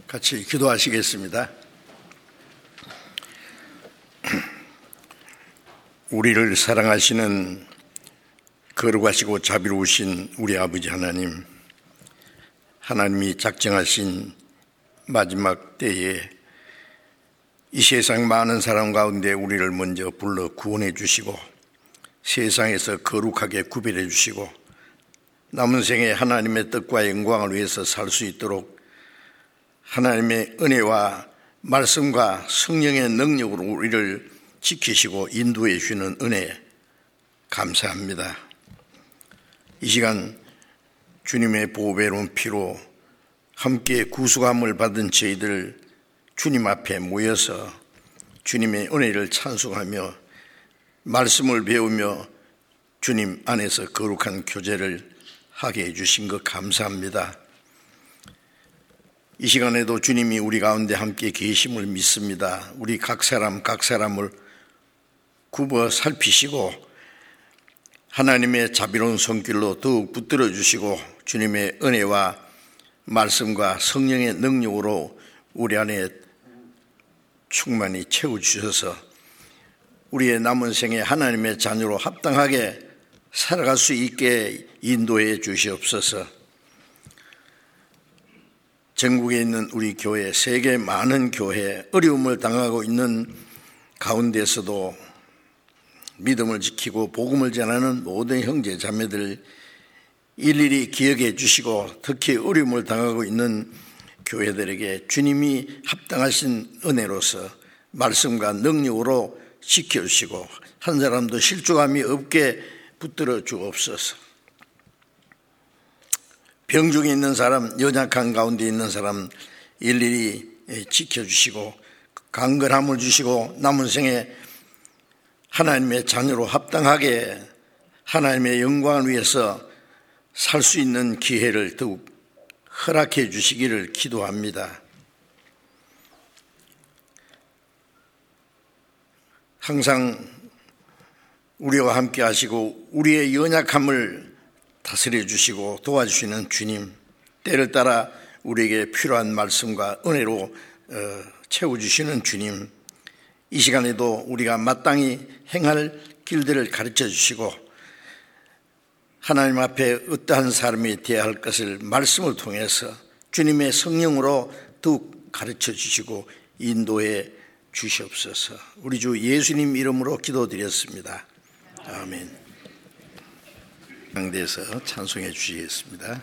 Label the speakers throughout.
Speaker 1: 같이 기도하시겠습니다. 우리를 사랑하시는 거룩하시고 자비로우신 우리 아버지 하나님, 하나님이 작정하신 마지막 때에 이 세상 많은 사람 가운데 우리를 먼저 불러 구원해 주시고 세상에서 거룩하게 구별해 주시고 남은 생에 하나님의 뜻과 영광을 위해서 살 수 있도록 하나님의 은혜와 말씀과 성령의 능력으로 우리를 지키시고 인도해 주시는 은혜 감사합니다. 이 시간 주님의 보배로운 피로 함께 구속함을 받은 저희들 주님 앞에 모여서 주님의 은혜를 찬송하며 말씀을 배우며 주님 안에서 거룩한 교제를 하게 해주신 것 감사합니다. 이 시간에도 주님이 우리 가운데 함께 계심을 믿습니다. 우리 각 사람을 굽어 살피시고 하나님의 자비로운 손길로 더욱 붙들어 주시고 주님의 은혜와 말씀과 성령의 능력으로 우리 안에 충만히 채워주셔서 우리의 남은 생에 하나님의 자녀로 합당하게 살아갈 수 있게 인도해 주시옵소서. 전국에 있는 우리 교회, 세계 많은 교회, 어려움을 당하고 있는 가운데서도 믿음을 지키고 복음을 전하는 모든 형제 자매들 일일이 기억해 주시고 특히 어려움을 당하고 있는 교회들에게 주님이 합당하신 은혜로서 말씀과 능력으로 지켜주시고 한 사람도 실족함이 없게 붙들어 주옵소서. 병중에 있는 사람, 연약한 가운데 있는 사람 일일이 지켜주시고 강건함을 주시고 남은 생에 하나님의 자녀로 합당하게 하나님의 영광을 위해서 살 수 있는 기회를 더욱 허락해 주시기를 기도합니다. 항상 우리와 함께 하시고 우리의 연약함을 다스려 주시고 도와주시는 주님, 때를 따라 우리에게 필요한 말씀과 은혜로 채워주시는 주님, 이 시간에도 우리가 마땅히 행할 길들을 가르쳐 주시고 하나님 앞에 어떠한 삶이 되어야 할 것을 말씀을 통해서 주님의 성령으로 더욱 가르쳐 주시고 인도해 주시옵소서. 우리 주 예수님 이름으로 기도드렸습니다. 아멘. 상대에서 찬송해 주시겠습니다.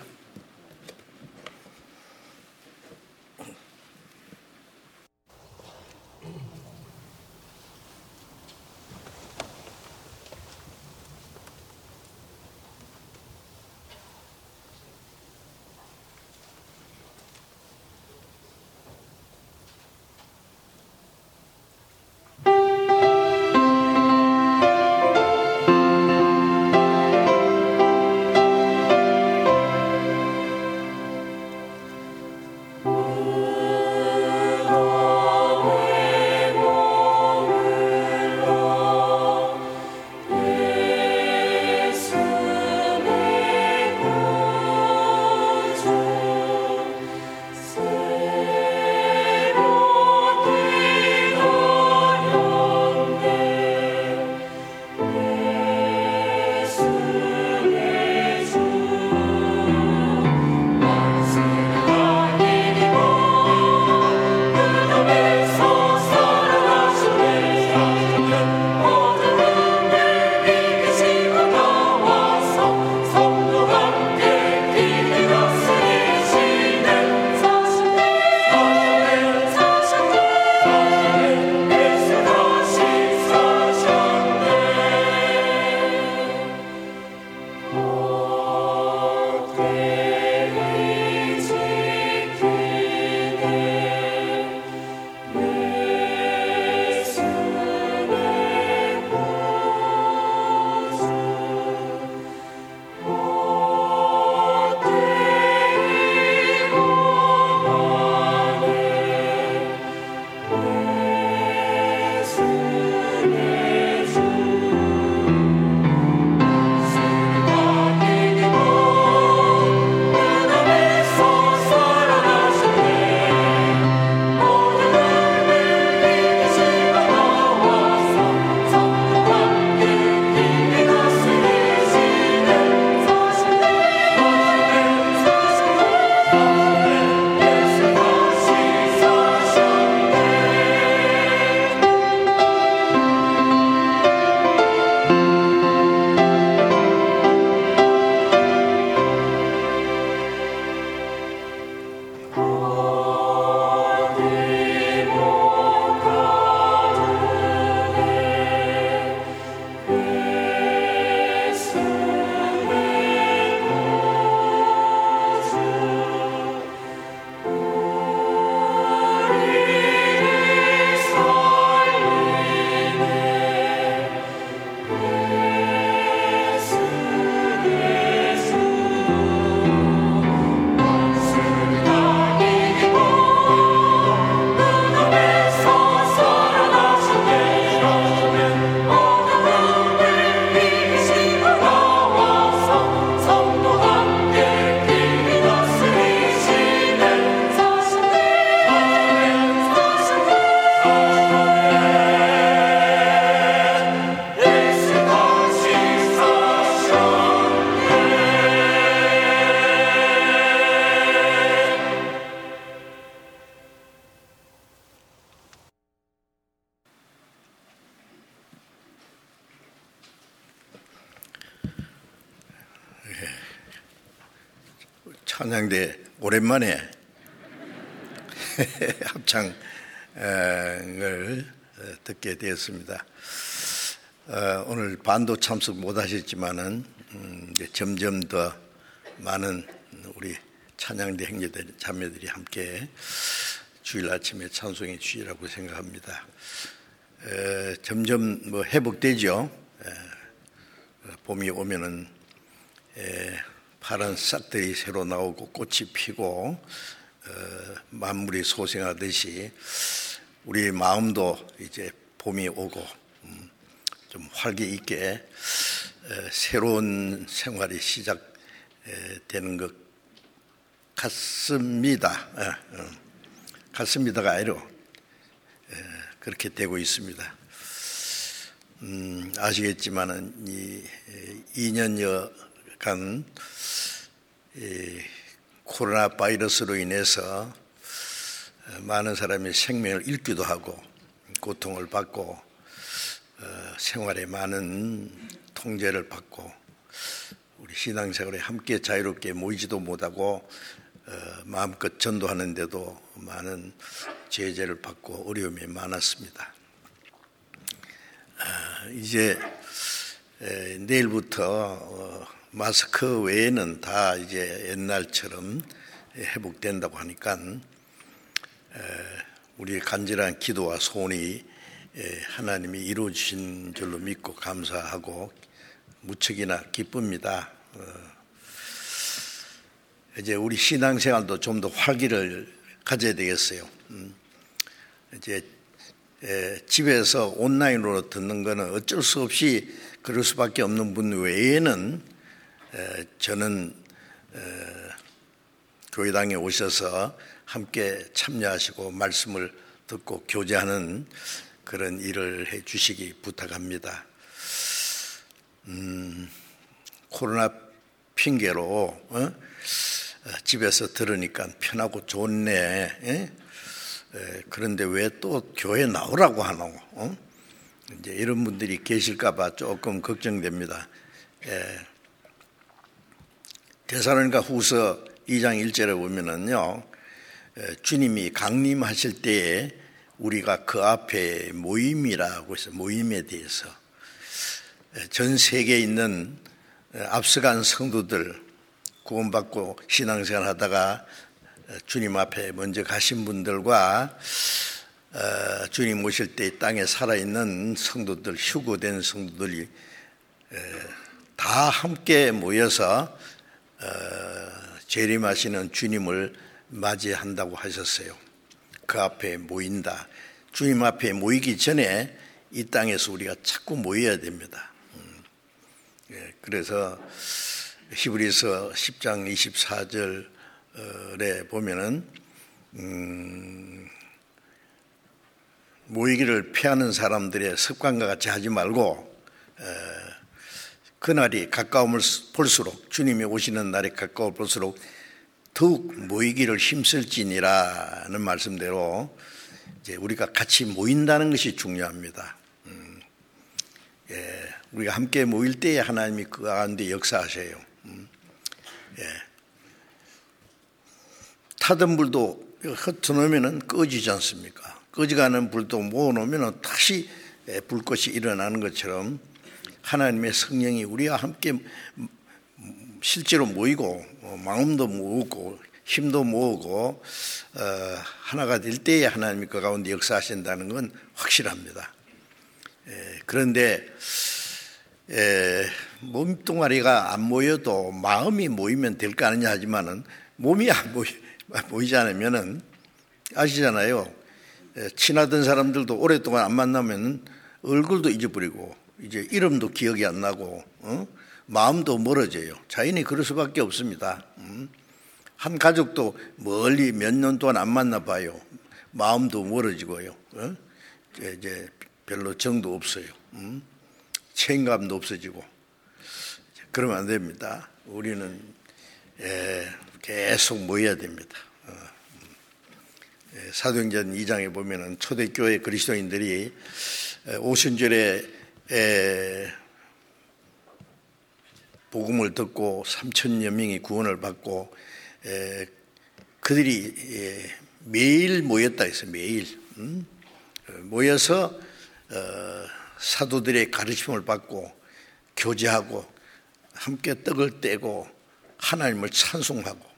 Speaker 1: 찬양대 오랜만에 합창을 듣게 되었습니다. 오늘 반도 참석 못하셨지만은 점점 더 많은 우리 찬양대 형제들 자매들이 함께 주일 아침에 찬송해 주시라고 생각합니다. 점점 회복되죠. 봄이 오면은 파란 싹들이 새로 나오고 꽃이 피고 만물이 소생하듯이 우리 마음도 이제 봄이 오고 좀 활기 있게 새로운 생활이 시작되는 것 같습니다. 같습니다가 아니라 그렇게 되고 있습니다. 아시겠지만은 이 2년여간 코로나 바이러스로 인해서 많은 사람이 생명을 잃기도 하고 고통을 받고 생활에 많은 통제를 받고 우리 신앙생활에 함께 자유롭게 모이지도 못하고 마음껏 전도하는데도 많은 제재를 받고 어려움이 많았습니다. 이제 내일부터 마스크 외에는 다 이제 옛날처럼 회복된다고 하니까 우리의 간절한 기도와 소원이 하나님이 이루어주신 줄로 믿고 감사하고 무척이나 기쁩니다. 이제 우리 신앙생활도 좀 더 활기를 가져야 되겠어요. 이제 집에서 온라인으로 듣는 거는 어쩔 수 없이 그럴 수밖에 없는 분 외에는 저는 교회당에 오셔서 함께 참여하시고 말씀을 듣고 교제하는 그런 일을 해 주시기 부탁합니다. 코로나 핑계로 집에서 들으니까 편하고 좋네. 그런데 왜 또 교회 나오라고 하노? 이제 이런 분들이 계실까봐 조금 걱정됩니다. 데살로니가 후서 2장 1절에 보면은요, 주님이 강림하실 때에 우리가 그 앞에 모임이라고 해서 모임에 대해서 전 세계에 있는 앞서간 성도들 구원받고 신앙생활 하다가 주님 앞에 먼저 가신 분들과 주님 오실 때 땅에 살아있는 성도들, 휴거된 성도들이 다 함께 모여서 재림하시는 주님을 맞이한다고 하셨어요. 그 앞에 모인다. 주님 앞에 모이기 전에 이 땅에서 우리가 자꾸 모여야 됩니다. 그래서 히브리서 10장 24절에 보면은 모이기를 피하는 사람들의 습관과 같이 하지 말고 그날이 가까움을 볼수록 주님이 오시는 날이 가까워 볼수록 더욱 모이기를 힘쓸지니라는 말씀대로 이제 우리가 같이 모인다는 것이 중요합니다. 우리가 함께 모일 때에 하나님이 그 가운데 역사하셔요. 타던 불도 흩어놓으면 꺼지지 않습니까? 꺼지가는 불도 모아놓으면 다시 불꽃이 일어나는 것처럼 하나님의 성령이 우리와 함께 실제로 모이고 마음도 모으고 힘도 모으고 하나가 될 때에 하나님이 그 가운데 역사하신다는 건 확실합니다. 그런데 몸뚱아리가 안 모여도 마음이 모이면 될 거 아니냐 하지만은 몸이 안 모이지 않으면은 아시잖아요. 친하던 사람들도 오랫동안 안 만나면 얼굴도 잊어버리고 이제 이름도 기억이 안 나고 마음도 멀어져요. 자연히 그럴 수밖에 없습니다. 한 가족도 멀리 몇 년 동안 안 만나봐요. 마음도 멀어지고요. 이제 별로 정도 없어요. 책임감도 없어지고. 그러면 안 됩니다. 우리는 계속 모여야 됩니다. 사도행전 2장에 보면은 초대교회 그리스도인들이 오순절에 복음을 듣고 3,000여 명이 구원을 받고 그들이 매일 모였다 했어요. 매일 모여서 사도들의 가르침을 받고 교제하고 함께 떡을 떼고 하나님을 찬송하고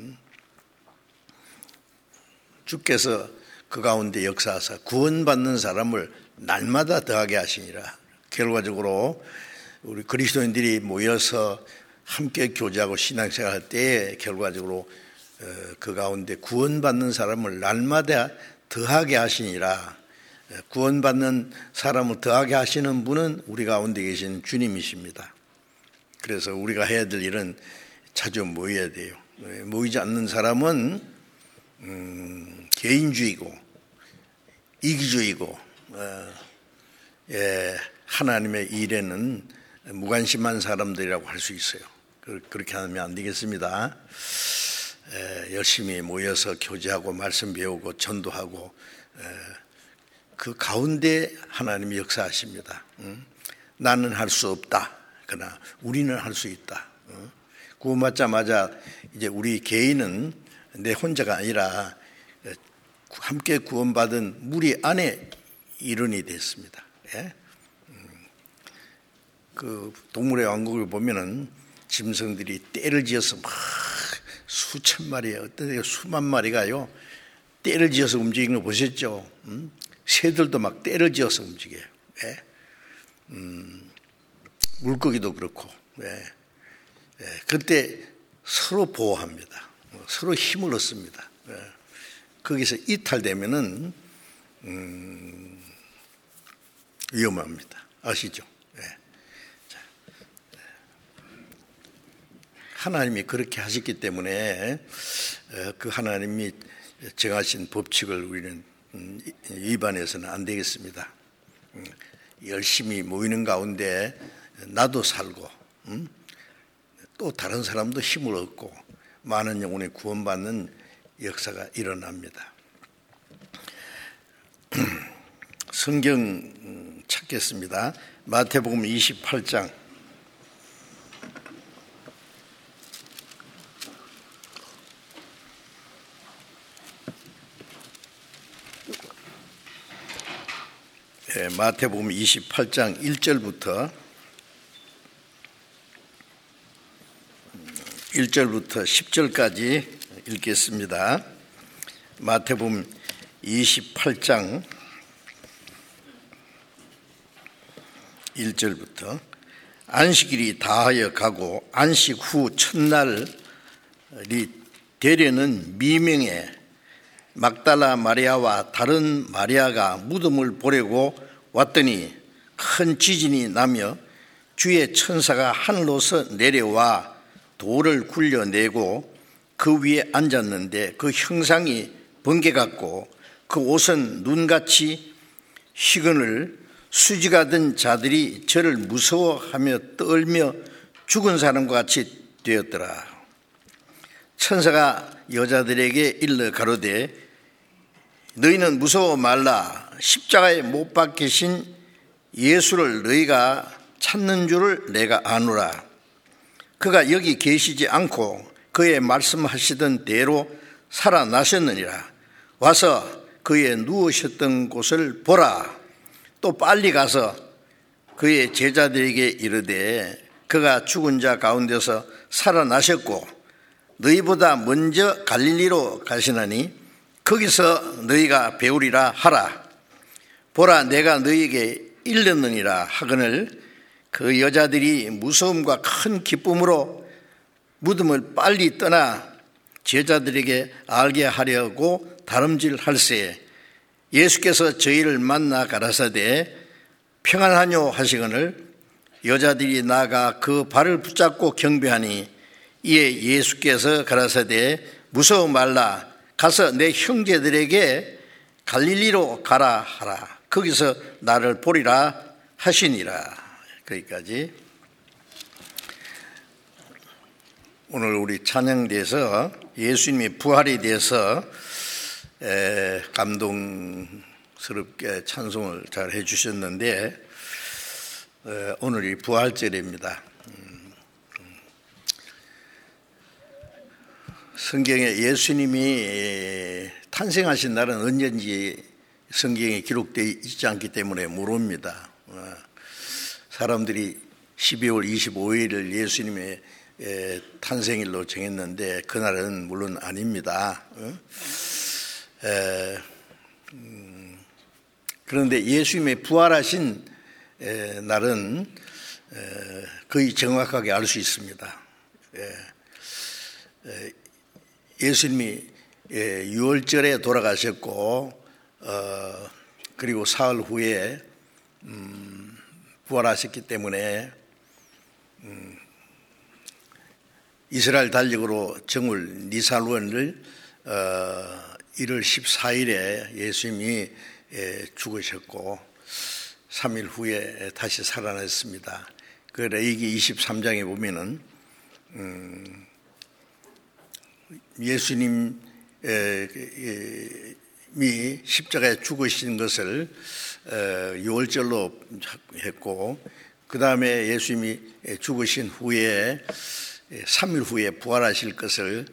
Speaker 1: 주께서 그 가운데 역사하사 구원받는 사람을 날마다 더하게 하시니라. 결과적으로 우리 그리스도인들이 모여서 함께 교제하고 신앙생활할 때 결과적으로 그 가운데 구원받는 사람을 날마다 더하게 하시니라. 구원받는 사람을 더하게 하시는 분은 우리 가운데 계신 주님이십니다. 그래서 우리가 해야 될 일은 자주 모여야 돼요. 모이지 않는 사람은 개인주의고 이기주의고 하나님의 일에는 무관심한 사람들이라고 할 수 있어요. 그렇게 하면 안 되겠습니다. 열심히 모여서 교제하고 말씀 배우고 전도하고 그 가운데 하나님이 역사하십니다. 나는 할 수 없다. 그러나 우리는 할 수 있다. 구원받자마자 이제 우리 개인은 내 혼자가 아니라 함께 구원받은 무리 안에 일원이 됐습니다. 그 동물의 왕국을 보면은 짐승들이 떼를 지어서 막 수천 마리, 어떤 데 수만 마리가요 떼를 지어서 움직이는 거 보셨죠? 새들도 막 떼를 지어서 움직여요. 물고기도 그렇고. 그때 서로 보호합니다. 서로 힘을 얻습니다. 거기서 이탈되면은 위험합니다. 아시죠? 하나님이 그렇게 하셨기 때문에 그 하나님이 정하신 법칙을 우리는 위반해서는 안 되겠습니다. 열심히 모이는 가운데 나도 살고 또 다른 사람도 힘을 얻고 많은 영혼이 구원받는 역사가 일어납니다. 성경 찾겠습니다. 마태복음 28장 1절부터 10절까지 읽겠습니다. 마태복음 28장 1절부터 안식일이 다하여 가고 안식 후 첫날이 되려는 미명에 막달라 마리아와 다른 마리아가 무덤을 보려고 왔더니 큰 지진이 나며 주의 천사가 하늘로서 내려와 돌을 굴려내고 그 위에 앉았는데 그 형상이 번개 같고 그 옷은 눈같이 희건을 수지가 든 자들이 저를 무서워하며 떨며 죽은 사람과 같이 되었더라. 천사가 여자들에게 일러 가로되 너희는 무서워 말라. 십자가에 못 박히신 예수를 너희가 찾는 줄을 내가 아노라. 그가 여기 계시지 않고 그의 말씀하시던 대로 살아나셨느니라. 와서 그의 누우셨던 곳을 보라. 또 빨리 가서 그의 제자들에게 이르되 그가 죽은 자 가운데서 살아나셨고 너희보다 먼저 갈릴리로 가시나니 거기서 너희가 배우리라 하라. 보라 내가 너희에게 일렀느니라 하거늘 그 여자들이 무서움과 큰 기쁨으로 무덤을 빨리 떠나 제자들에게 알게 하려고 다름질할세 예수께서 저희를 만나 가라사대 평안하뇨 하시거늘 여자들이 나가 그 발을 붙잡고 경배하니 이에 예수께서 가라사대 무서워 말라 가서 내 형제들에게 갈릴리로 가라 하라 거기서 나를 보리라 하시니라. 거기까지. 오늘 우리 찬양대에서 예수님의 부활에 대해서 감동스럽게 찬송을 잘 해주셨는데 오늘이 부활절입니다. 성경에 예수님이 탄생하신 날은 언제인지 성경에 기록되어 있지 않기 때문에 모릅니다. 사람들이 12월 25일을 예수님의 탄생일로 정했는데 그날은 물론 아닙니다. 그런데 예수님의 부활하신 날은 거의 정확하게 알 수 있습니다. 예수님이 6월절에 돌아가셨고 그리고 사흘 후에 부활하셨기 때문에 이스라엘 달력으로 정월 니살원을 1월 14일에 예수님이 죽으셨고 3일 후에 다시 살아났습니다. 그 레위기 23장에 보면은 예수님이 십자가에 죽으신 것을 6월절로 했고 그 다음에 예수님이 죽으신 후에 3일 후에 부활하실 것을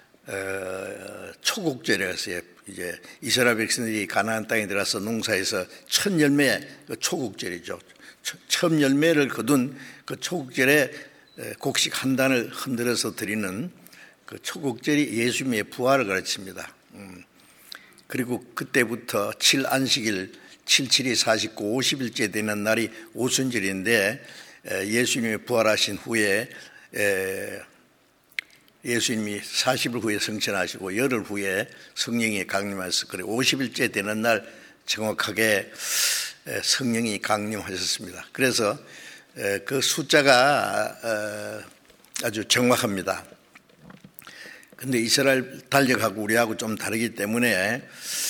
Speaker 1: 초국절이라고 했어요. 이제 이스라엘 백성들이 가나안 땅에 들어가서 농사에서 첫 열매 그 초국절이죠. 첫 열매를 거둔 그 초국절에 곡식 한 단을 흔들어서 드리는 그 초국절이 예수님의 부활을 가르칩니다. 그리고 그때부터 7안식일 77이 49, 50일째 되는 날이 오순절인데 예수님이 부활하신 후에 예수님이 40일 후에 성천하시고 열흘 후에 성령이 강림하셔서 그래 50일째 되는 날 정확하게 성령이 강림하셨습니다. 그래서 그 숫자가 아주 정확합니다. 근데 이스라엘 달력하고 우리하고 좀 다르기 때문에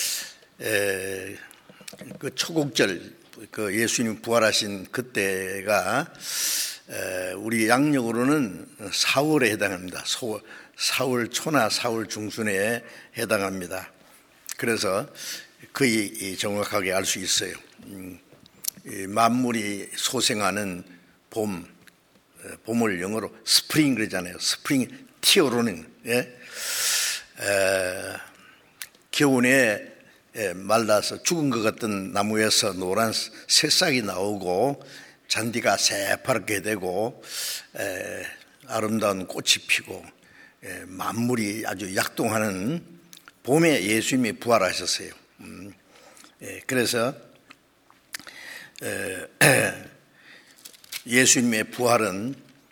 Speaker 1: 그 초국절 그 예수님 부활하신 그때가 우리 양력으로는 4월에 해당합니다. 4월 초나 4월 중순에 해당합니다. 그래서 거의 정확하게 알 수 있어요. 만물이 소생하는 봄을 영어로 스프링 그러잖아요. 스프링 튀어오르는 겨울에 말라서 죽은 것 같던 나무에서 노란 새싹이 나오고 잔디가 새파랗게 되고 아름다운 꽃이 피고 만물이 아주 약동하는 봄에 예수님이 부활하셨어요. 그래서 예수님의 부활은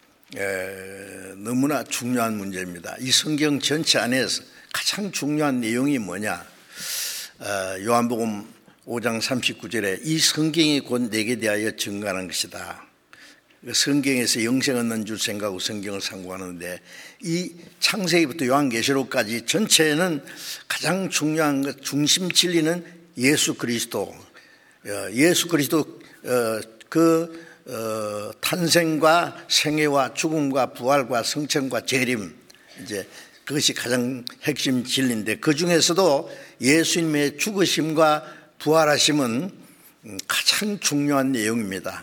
Speaker 1: 너무나 중요한 문제입니다. 이 성경 전체 안에서 가장 중요한 내용이 뭐냐? 요한복음 5장 39절에 이 성경이 곧 내게 대하여 증거하는 것이다. 성경에서 영생 얻는 줄 생각하고 성경을 상고하는데 이 창세기부터 요한계시록까지 전체는 가장 중요한 것, 중심 진리는 예수 그리스도. 예수 그리스도 탄생과 생애와 죽음과 부활과 성천과 재림, 이제 그것이 가장 핵심 진리인데 그 중에서도 예수님의 죽으심과 부활하심은 가장 중요한 내용입니다.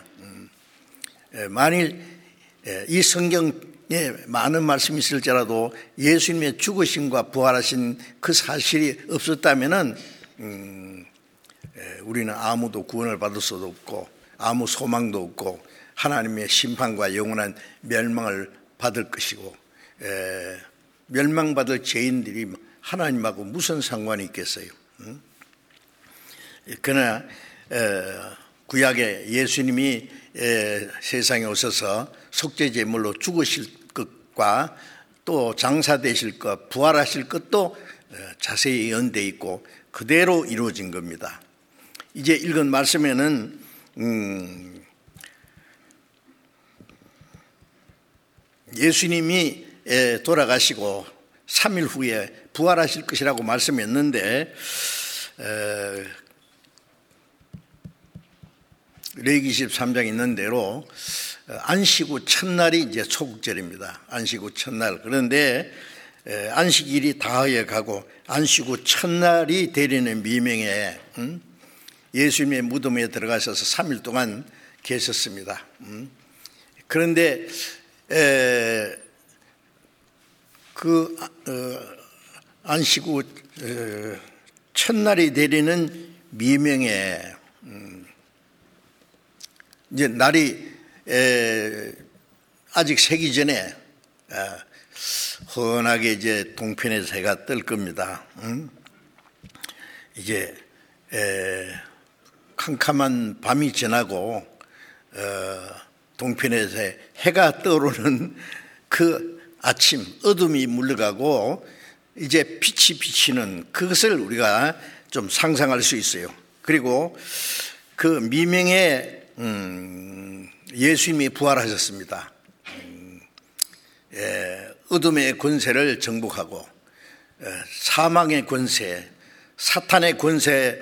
Speaker 1: 만일 이 성경에 많은 말씀이 있을지라도 예수님의 죽으심과 부활하신 그 사실이 없었다면은 우리는 아무도 구원을 받을 수도 없고 아무 소망도 없고 하나님의 심판과 영원한 멸망을 받을 것이고 멸망받을 죄인들이 하나님하고 무슨 상관이 있겠어요? 그러나 구약에 예수님이 세상에 오셔서 속죄제물로 죽으실 것과 또 장사되실 것, 부활하실 것도 자세히 예언되어 있고 그대로 이루어진 겁니다. 이제 읽은 말씀에는 예수님이 돌아가시고 3일 후에 부활하실 것이라고 말씀했는데 레위기 23장에 있는 대로 안식 후 첫날이 이제 초국절입니다. 안식 후 첫날. 그런데 안식일이 다하여 가고 안식 후 첫날이 되려는 미명에 예수님의 무덤에 들어가셔서 3일 동안 계셨습니다. 그런데 그 안식 후 첫날이 되려는 미명에 이제 날이 아직 새기 전에 헌하게 이제 동편에서 해가 뜰 겁니다. 이제 캄캄한 밤이 지나고 동편에서 해가 떠오르는 그 아침, 어둠이 물러가고 이제 빛이 비치는 그것을 우리가 좀 상상할 수 있어요. 그리고 그 미명에 예수님이 부활하셨습니다. 어둠의 권세를 정복하고 사망의 권세, 사탄의 권세,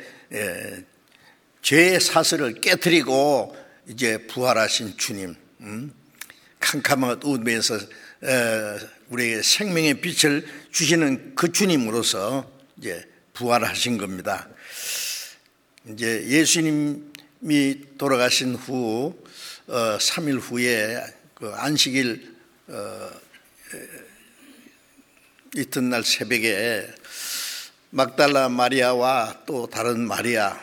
Speaker 1: 죄의 사슬을 깨뜨리고 이제 부활하신 주님, 캄캄한 어둠에서 우리에게 생명의 빛을 주시는 그 주님으로서 이제 부활하신 겁니다. 이제 예수님이 돌아가신 후 3일 후에 그 안식일 이튿날 새벽에 막달라 마리아와 또 다른 마리아,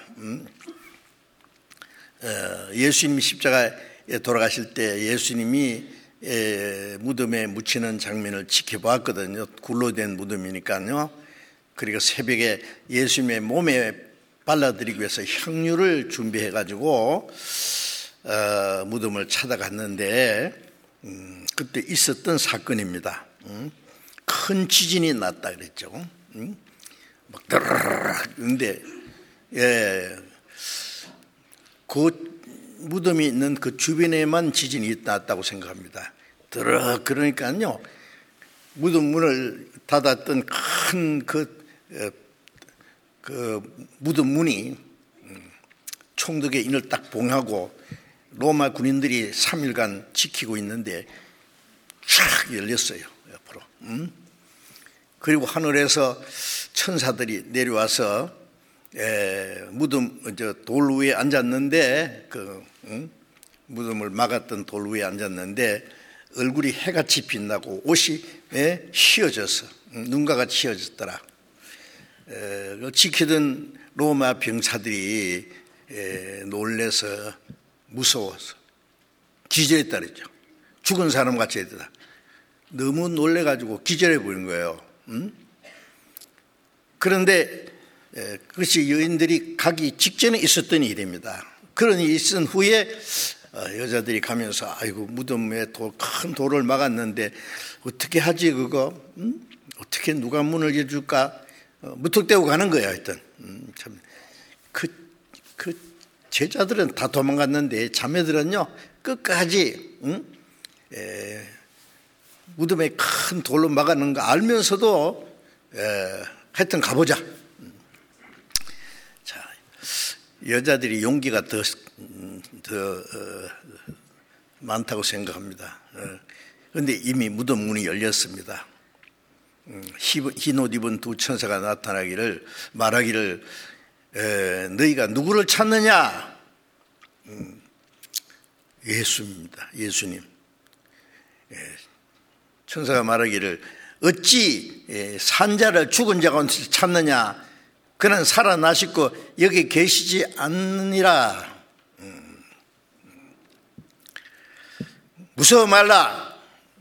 Speaker 1: 예수님이 십자가에 돌아가실 때 예수님이 무덤에 묻히는 장면을 지켜봤거든요. 굴로 된 무덤이니까요. 그리고 새벽에 예수님의 몸에 발라드리기 위해서 향유를 준비해가지고 무덤을 찾아갔는데 그때 있었던 사건입니다. 큰 지진이 났다 그랬죠. 막 드르르르. 근데 그 무덤이 있는 그 주변에만 지진이 났다고 생각합니다. 그러니까요, 무덤 문을 닫았던 큰 그 무덤 문이 총독의 인을 딱 봉하고 로마 군인들이 3일간 지키고 있는데 쫙 열렸어요, 옆으로. 그리고 하늘에서 천사들이 내려와서 무덤 돌 위에 앉았는데 무덤을 막았던 돌 위에 앉았는데 얼굴이 해같이 빛나고 옷이 휘어져서 눈과 같이 휘어졌더라. 지키던 로마 병사들이 놀래서 무서워서 기절했다 그랬죠. 죽은 사람 같이 했다. 너무 놀래가지고 기절해 버린 거예요. 그런데 그것이 여인들이 가기 직전에 있었던 일입니다. 그런 일이 있은 후에 여자들이 가면서 아이고 무덤에 큰 돌을 막았는데 어떻게 하지 그거? 어떻게 누가 문을 열줄까? 무턱대고 가는 거예요. 하여튼 참 그 제자들은 다 도망갔는데 자매들은요 끝까지 무덤에 큰 돌로 막아놓은 거 알면서도 하여튼 가보자. 자, 여자들이 용기가 더 많다고 생각합니다. 그런데 이미 무덤 문이 열렸습니다. 흰 옷 입은 두 천사가 나타나기를 말하기를 너희가 누구를 찾느냐? 예수입니다. 예수님. 천사가 말하기를 어찌 산자를 죽은 자 가운데 찾느냐? 그는 살아나시고 여기 계시지 않느니라. 무서워 말라.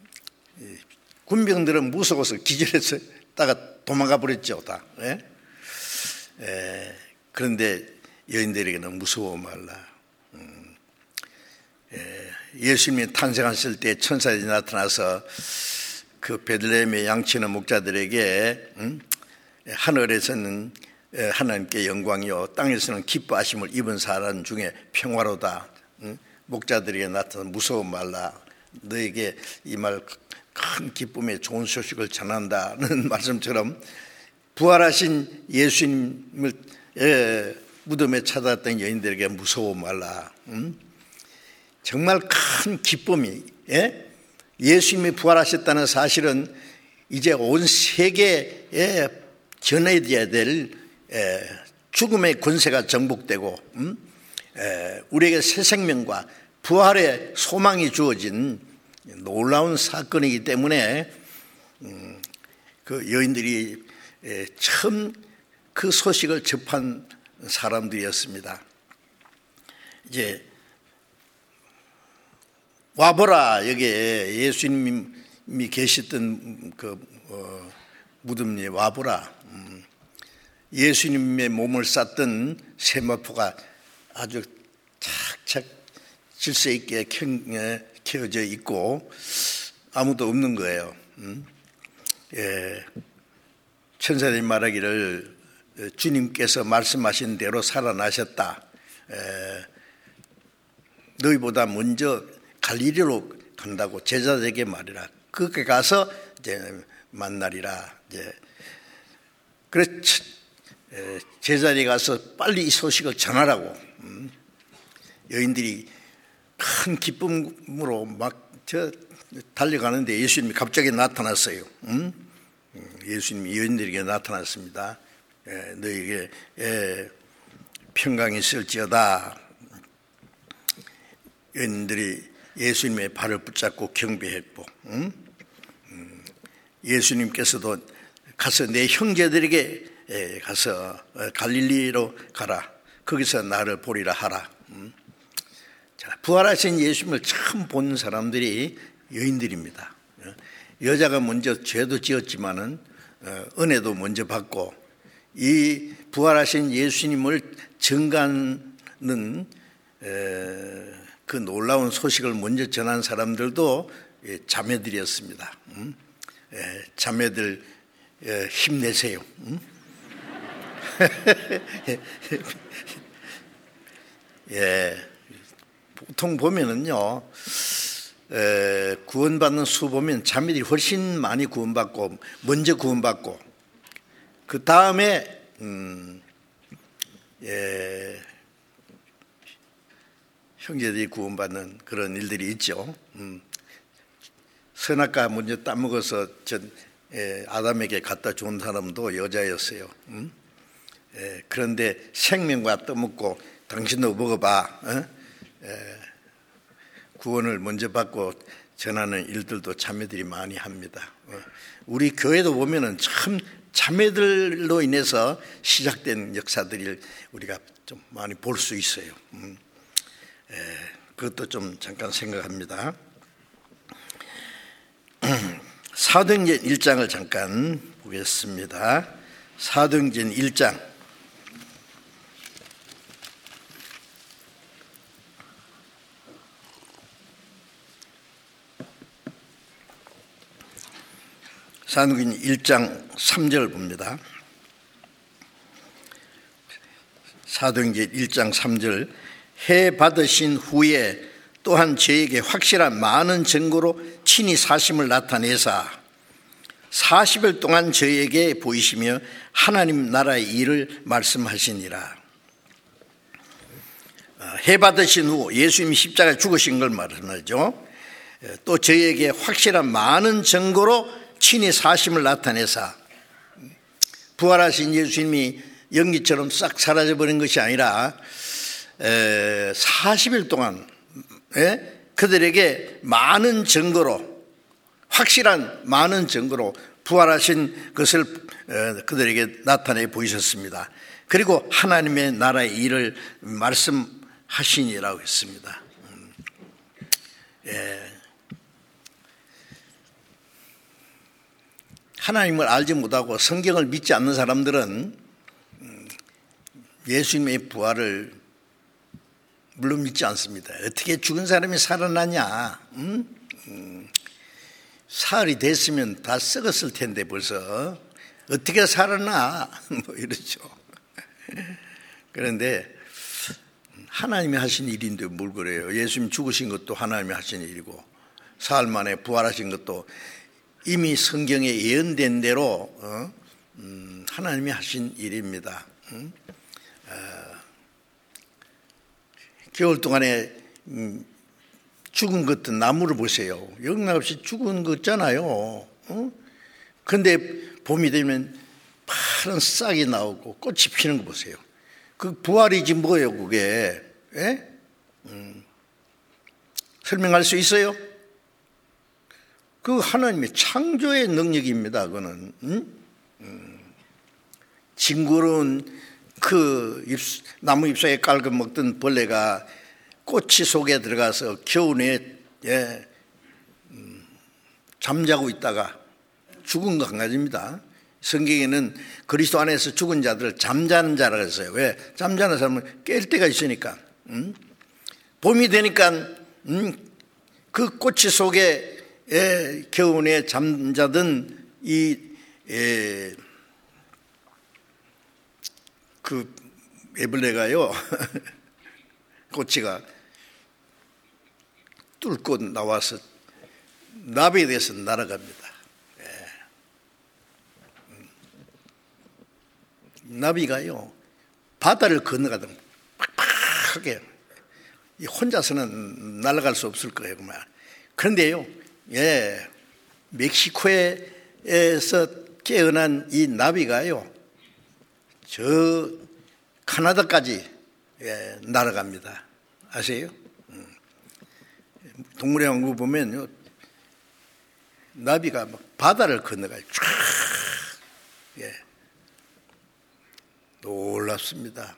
Speaker 1: 군병들은 무서워서 기절해서 다가 도망가 버렸죠. 다. 그런데 여인들에게는 무서워 말라. 예수님이 탄생하실 때 천사들이 나타나서 그 베들레헴에 양치는 목자들에게 하늘에서는 하나님께 영광이요 땅에서는 기뻐하심을 입은 사람 중에 평화로다. 목자들에게 나타나 무서워 말라. 너에게 이 말 큰 기쁨의 좋은 소식을 전한다는 말씀처럼 부활하신 예수님을 무덤에 찾아왔던 여인들에게 무서워 말라. 정말 큰 기쁨이, 예수님이 부활하셨다는 사실은 이제 온 세계에 전해져야 될 죽음의 권세가 정복되고 우리에게 새 생명과 부활의 소망이 주어진 놀라운 사건이기 때문에 그 여인들이 처음 그 소식을 접한 사람들이었습니다. 이제 와보라, 여기에 예수님이 계셨던 그 무덤에 와보라. 예수님의 몸을 쌌던 세마포가 아주 착착 질서 있게 켜져 있고 아무도 없는 거예요. 천사들이 말하기를 주님께서 말씀하신 대로 살아나셨다. 너희보다 먼저 갈릴리로 간다고 제자들에게 말이라. 그렇게 가서 이제 만나리라. 그래서 제자리에 가서 빨리 이 소식을 전하라고. 여인들이 큰 기쁨으로 막 달려가는데 예수님이 갑자기 나타났어요. 예수님이 여인들에게 나타났습니다. 너에게 평강이 있을지어다. 여인들이 예수님의 발을 붙잡고 경배했고, 예수님께서도 가서 내 형제들에게 가서 갈릴리로 가라. 거기서 나를 보리라 하라. 자, 부활하신 예수님을 처음 본 사람들이 여인들입니다. 여자가 먼저 죄도 지었지만은 은혜도 먼저 받고 이 부활하신 예수님을 증거하는 그 놀라운 소식을 먼저 전한 사람들도 자매들이었습니다. 자매들 힘내세요. 보통 보면은요, 구원받는 수 보면 자매들이 훨씬 많이 구원받고 먼저 구원받고 그 다음에 형제들이 구원받는 그런 일들이 있죠. 선악과 먼저 따먹어서 아담에게 갖다 준 사람도 여자였어요. 그런데 생명과 떠먹고 당신도 먹어봐. 구원을 먼저 받고 전하는 일들도 자매들이 많이 합니다. 우리 교회도 보면은 참 자매들로 인해서 시작된 역사들을 우리가 좀 많이 볼 수 있어요. 그것도 좀 잠깐 생각합니다. 사도행전 1장을 잠깐 보겠습니다. 사도행전 1장. 사도행전 1장 3절 봅니다. 사도행전 1장 3절. 해 받으신 후에 또한 저에게 확실한 많은 증거로 친히 사심을 나타내사 40일 동안 저에게 보이시며 하나님 나라의 일을 말씀하시니라. 해 받으신 후 예수님이 십자가에 죽으신 걸 말하죠. 또 저에게 확실한 많은 증거로 친히 사심을 나타내사 부활하신 예수님이 연기처럼 싹 사라져버린 것이 아니라 40일 동안 그들에게 많은 증거로 확실한 많은 증거로 부활하신 것을 그들에게 나타내 보이셨습니다. 그리고 하나님의 나라의 일을 말씀하시니라고 했습니다. 하나님을 알지 못하고 성경을 믿지 않는 사람들은 예수님의 부활을 물론 믿지 않습니다. 어떻게 죽은 사람이 살아나냐? 사흘이 됐으면 다 썩었을 텐데 벌써 어떻게 살아나? 뭐 이러죠. 그런데 하나님이 하신 일인데 뭘 그래요? 예수님 죽으신 것도 하나님이 하신 일이고 사흘 만에 부활하신 것도 이미 성경에 예언된 대로 하나님이 하신 일입니다. 겨울 동안에 죽은 것도 나무를 보세요. 영락없이 죽은 거 있잖아요. 그런데 봄이 되면 파란 싹이 나오고 꽃이 피는 거 보세요. 그 부활이지 뭐예요 그게? 예? 설명할 수 있어요? 그 하나님의 창조의 능력입니다. 그거는 징그러운 그 나무 잎사귀에 깔고 먹던 벌레가 꽃이 속에 들어가서 겨우내 잠자고 있다가 죽은 거 한 가지입니다. 성경에는 그리스도 안에서 죽은 자들을 잠자는 자라고 했어요. 왜? 잠자는 사람은 깰 때가 있으니까. 봄이 되니까 그 꽃이 속에 겨우내 잠자던 그 애벌레가요 꼬치가 뚫고 나와서 나비에 대해서 날아갑니다. 나비가요 바다를 건너가던 팍팍하게 혼자서는 날아갈 수 없을 거예요. 그런데요 멕시코에서 깨어난 이 나비가요 저 카나다까지 날아갑니다. 아세요? 동물의 왕국 보면 나비가 막 바다를 건너가요. 쫙. 놀랍습니다.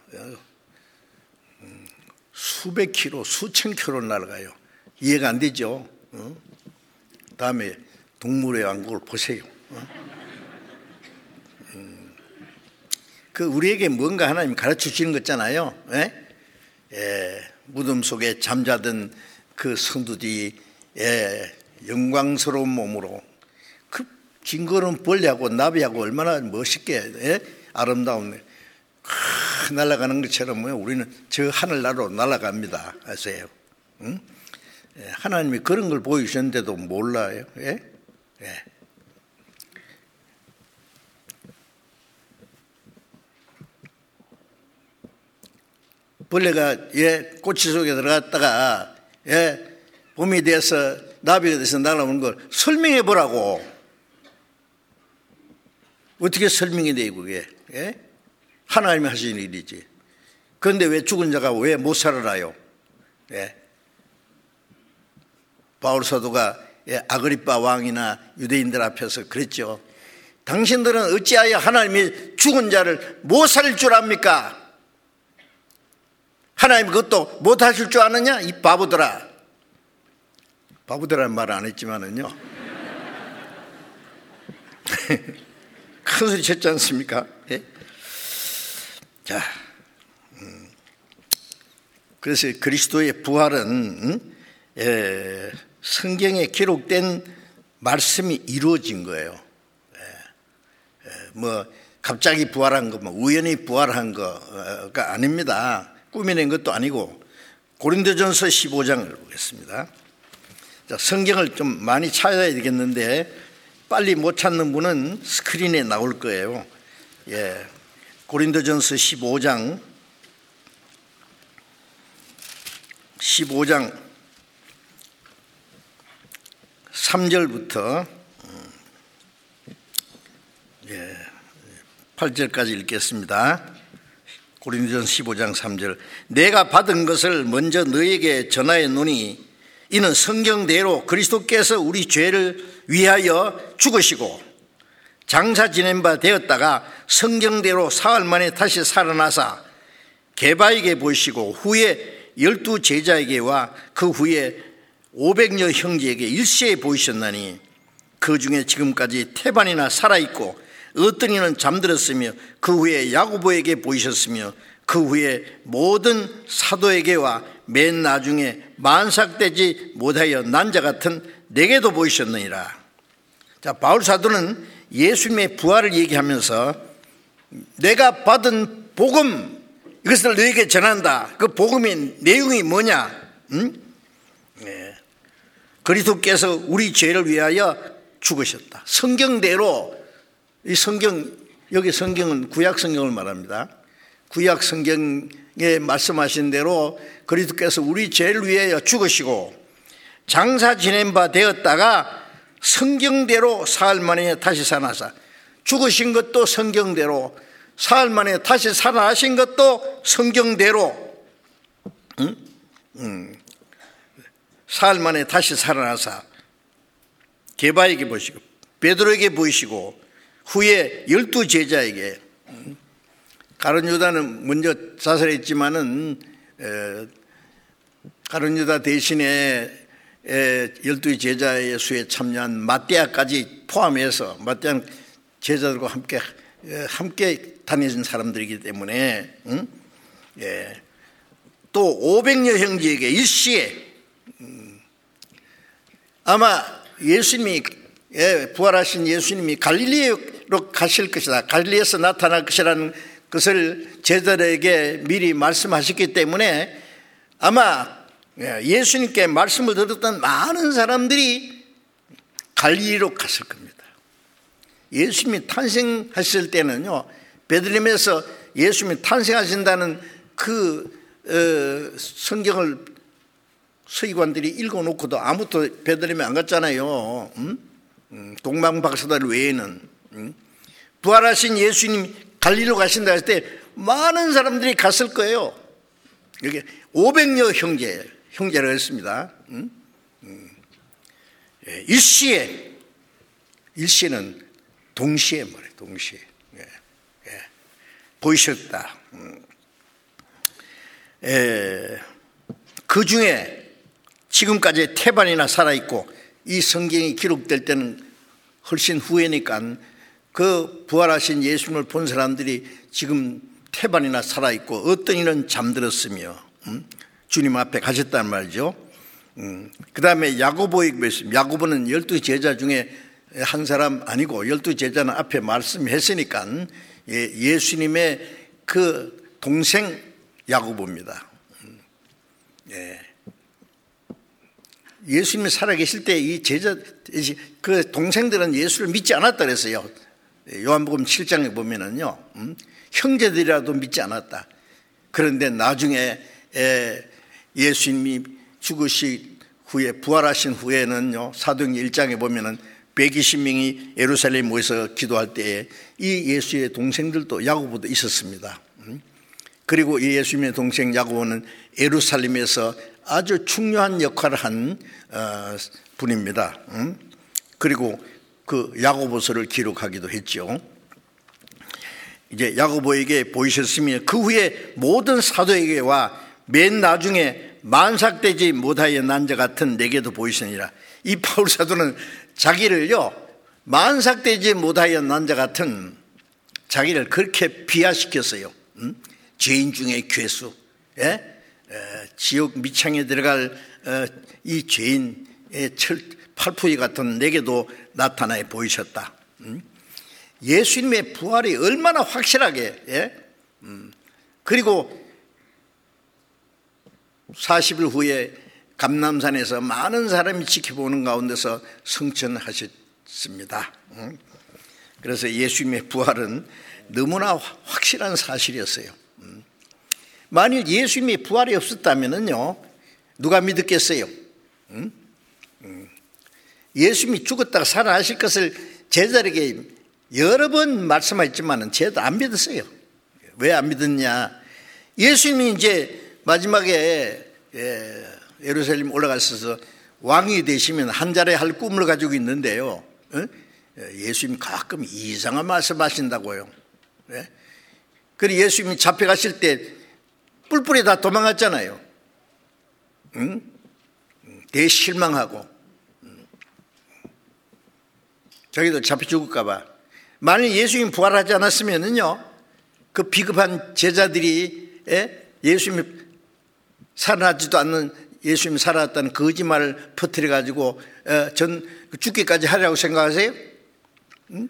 Speaker 1: 수백 킬로, 수천 킬로 날아가요. 이해가 안 되죠? 다음에 동물의 왕국을 보세요. 그 우리에게 뭔가 하나님 가르쳐 주시는 것 있잖아요. 무덤 속에 잠자던 그 성도들이 영광스러운 몸으로 그 징그러운 벌레하고 나비하고 얼마나 멋있게 아름다운 날아가는 것처럼 우리는 저 하늘나라로 날아갑니다. 아세요? 하나님이 그런 걸 보여주셨는데도 몰라요. 벌레가 꼬치 속에 들어갔다가 봄이 돼서 나비가 돼서 날아오는 걸 설명해 보라고. 어떻게 설명이 돼요 그게? 하나님이 하신 일이지. 그런데 왜 죽은 자가 왜 못 살아나요? 바울 사도가 아그리빠 왕이나 유대인들 앞에서 그랬죠. 당신들은 어찌하여 하나님이 죽은 자를 못 살릴 줄 압니까? 하나님 그것도 못 하실 줄 아느냐? 이 바보들아. 바보들아는 말 안 했지만은요. 큰 소리 쳤지 않습니까? 자, 그래서 그리스도의 부활은 성경에 기록된 말씀이 이루어진 거예요. 뭐 갑자기 부활한 거, 뭐 우연히 부활한 거가 아닙니다. 꾸며낸 것도 아니고. 고린도전서 15장을 보겠습니다. 자, 성경을 좀 많이 찾아야 되겠는데 빨리 못 찾는 분은 스크린에 나올 거예요. 고린도전서 15장 3절부터 8절까지 읽겠습니다. 고린도전서 15장 3절. 내가 받은 것을 먼저 너에게 전하였노니 이는 성경대로 그리스도께서 우리 죄를 위하여 죽으시고 장사 지낸 바 되었다가 성경대로 사흘 만에 다시 살아나사 게바에게 보이시고 후에 12 제자에게와 그 후에 500여 형제에게 일시에 보이셨나니 그 중에 지금까지 태반이나 살아있고 어떤 이는 잠들었으며 그 후에 야고보에게 보이셨으며 그 후에 모든 사도에게와 맨 나중에 만삭되지 못하여 난 자 같은 내게도 보이셨느니라. 자, 바울 사도는 예수님의 부활을 얘기하면서 내가 받은 복음, 이것을 너에게 전한다. 그 복음의 내용이 뭐냐? 그리스도께서 우리 죄를 위하여 죽으셨다. 성경대로, 이 성경, 여기 성경은 구약 성경을 말합니다. 구약 성경에 말씀하신 대로 그리스도께서 우리 죄를 위하여 죽으시고 장사 지낸 바 되었다가 성경대로 사흘 만에 다시 살아나사, 죽으신 것도 성경대로, 사흘 만에 다시 살아나신 것도 성경대로, 사흘 만에 다시 살아나사 게바에게 보시고 베드로에게 보이시고 후에 12 제자에게, 가룟 유다는 먼저 자살했지만은 가룟 유다 대신에 12 제자의 수에 참여한 마띠아까지 포함해서, 마띠아는 제자들과 함께 다니는 사람들이기 때문에, 또 500여 형제에게 일시에, 아마 예수님이, 부활하신 예수님이 갈릴리로 가실 것이다, 갈릴리에서 나타날 것이라는 것을 제자들에게 미리 말씀하셨기 때문에 아마 예수님께 말씀을 들었던 많은 사람들이 갈릴리로 갔을 겁니다. 예수님이 탄생하실 때는요, 베들레헴에서 예수님이 탄생하신다는 그 성경을 서기관들이 읽어놓고도 아무도 베들레헴에 안 갔잖아요. 동방박사들 외에는. 부활하신 예수님 갈릴리로 가신다 했을 때 많은 사람들이 갔을 거예요. 여기 500여 형제를 했습니다. 일시에는 동시에 말해요. 동시에 보이셨다. 그 중에 지금까지 태반이나 살아있고, 이 성경이 기록될 때는 훨씬 후에니까 그 부활하신 예수님을 본 사람들이 지금 태반이나 살아있고 어떤 이는 잠들었으며 주님 앞에 가셨단 말이죠. 그 다음에 야고보에게 뵀습니다. 야고보는 12 제자 중에 한 사람 아니고 12 제자는 앞에 말씀했으니까 예수님의 그 동생 야고보입니다. 예수님이 살아계실 때 이 제자, 그 동생들은 예수를 믿지 않았다 그랬어요. 요한복음 7장에 보면은요, 형제들이라도 믿지 않았다. 그런데 나중에 예수님이 죽으신 후에, 부활하신 후에는요, 사도행전 1장에 보면은 120명이 예루살렘에 모여서 기도할 때에 이 예수의 동생들도, 야고보도 있었습니다. 그리고 이 예수님의 동생 야고보는 예루살렘에서 아주 중요한 역할을 한 분입니다. 그리고 그 야고보서를 기록하기도 했죠. 이제 야고보에게 보이셨으며 그 후에 모든 사도에게와 맨 나중에 만삭되지 못하여 난 자 같은 내게도 보이시니라. 이 바울 사도는 자기를요, 만삭되지 못하여 난 자 같은, 자기를 그렇게 비하시켰어요. 죄인 중에 괴수, 지옥 밑창에 들어갈 이 죄인의 팔풀이 같은 내게도 나타나 보이셨다. 예수님의 부활이 얼마나 확실하게, 그리고 40일 후에 감람산에서 많은 사람이 지켜보는 가운데서 승천하셨습니다. 그래서 예수님의 부활은 너무나 확실한 사실이었어요. 만일 예수님의 부활이 없었다면요, 누가 믿었겠어요? 예수님이 죽었다가 살아나실 것을 제자에게 여러 번 말씀하셨지만 제도 안 믿었어요. 왜 안 믿었냐? 예수님이 이제 마지막에 예루살렘 올라가셔서 왕이 되시면 한 자리에 할 꿈을 가지고 있는데요, 예수님 가끔 이상한 말씀하신다고요. 그리고 예수님이 잡혀가실 때 뿔뿔이 다 도망갔잖아요. 대실망하고 자기도 잡혀 죽을까 봐. 만일 예수님이 부활하지 않았으면요, 그 비겁한 제자들이 예수님이 살아나지도 않는 예수님이 살아났다는 거짓말을 퍼뜨려 가지고 전 죽기까지 하려고 생각하세요? 응?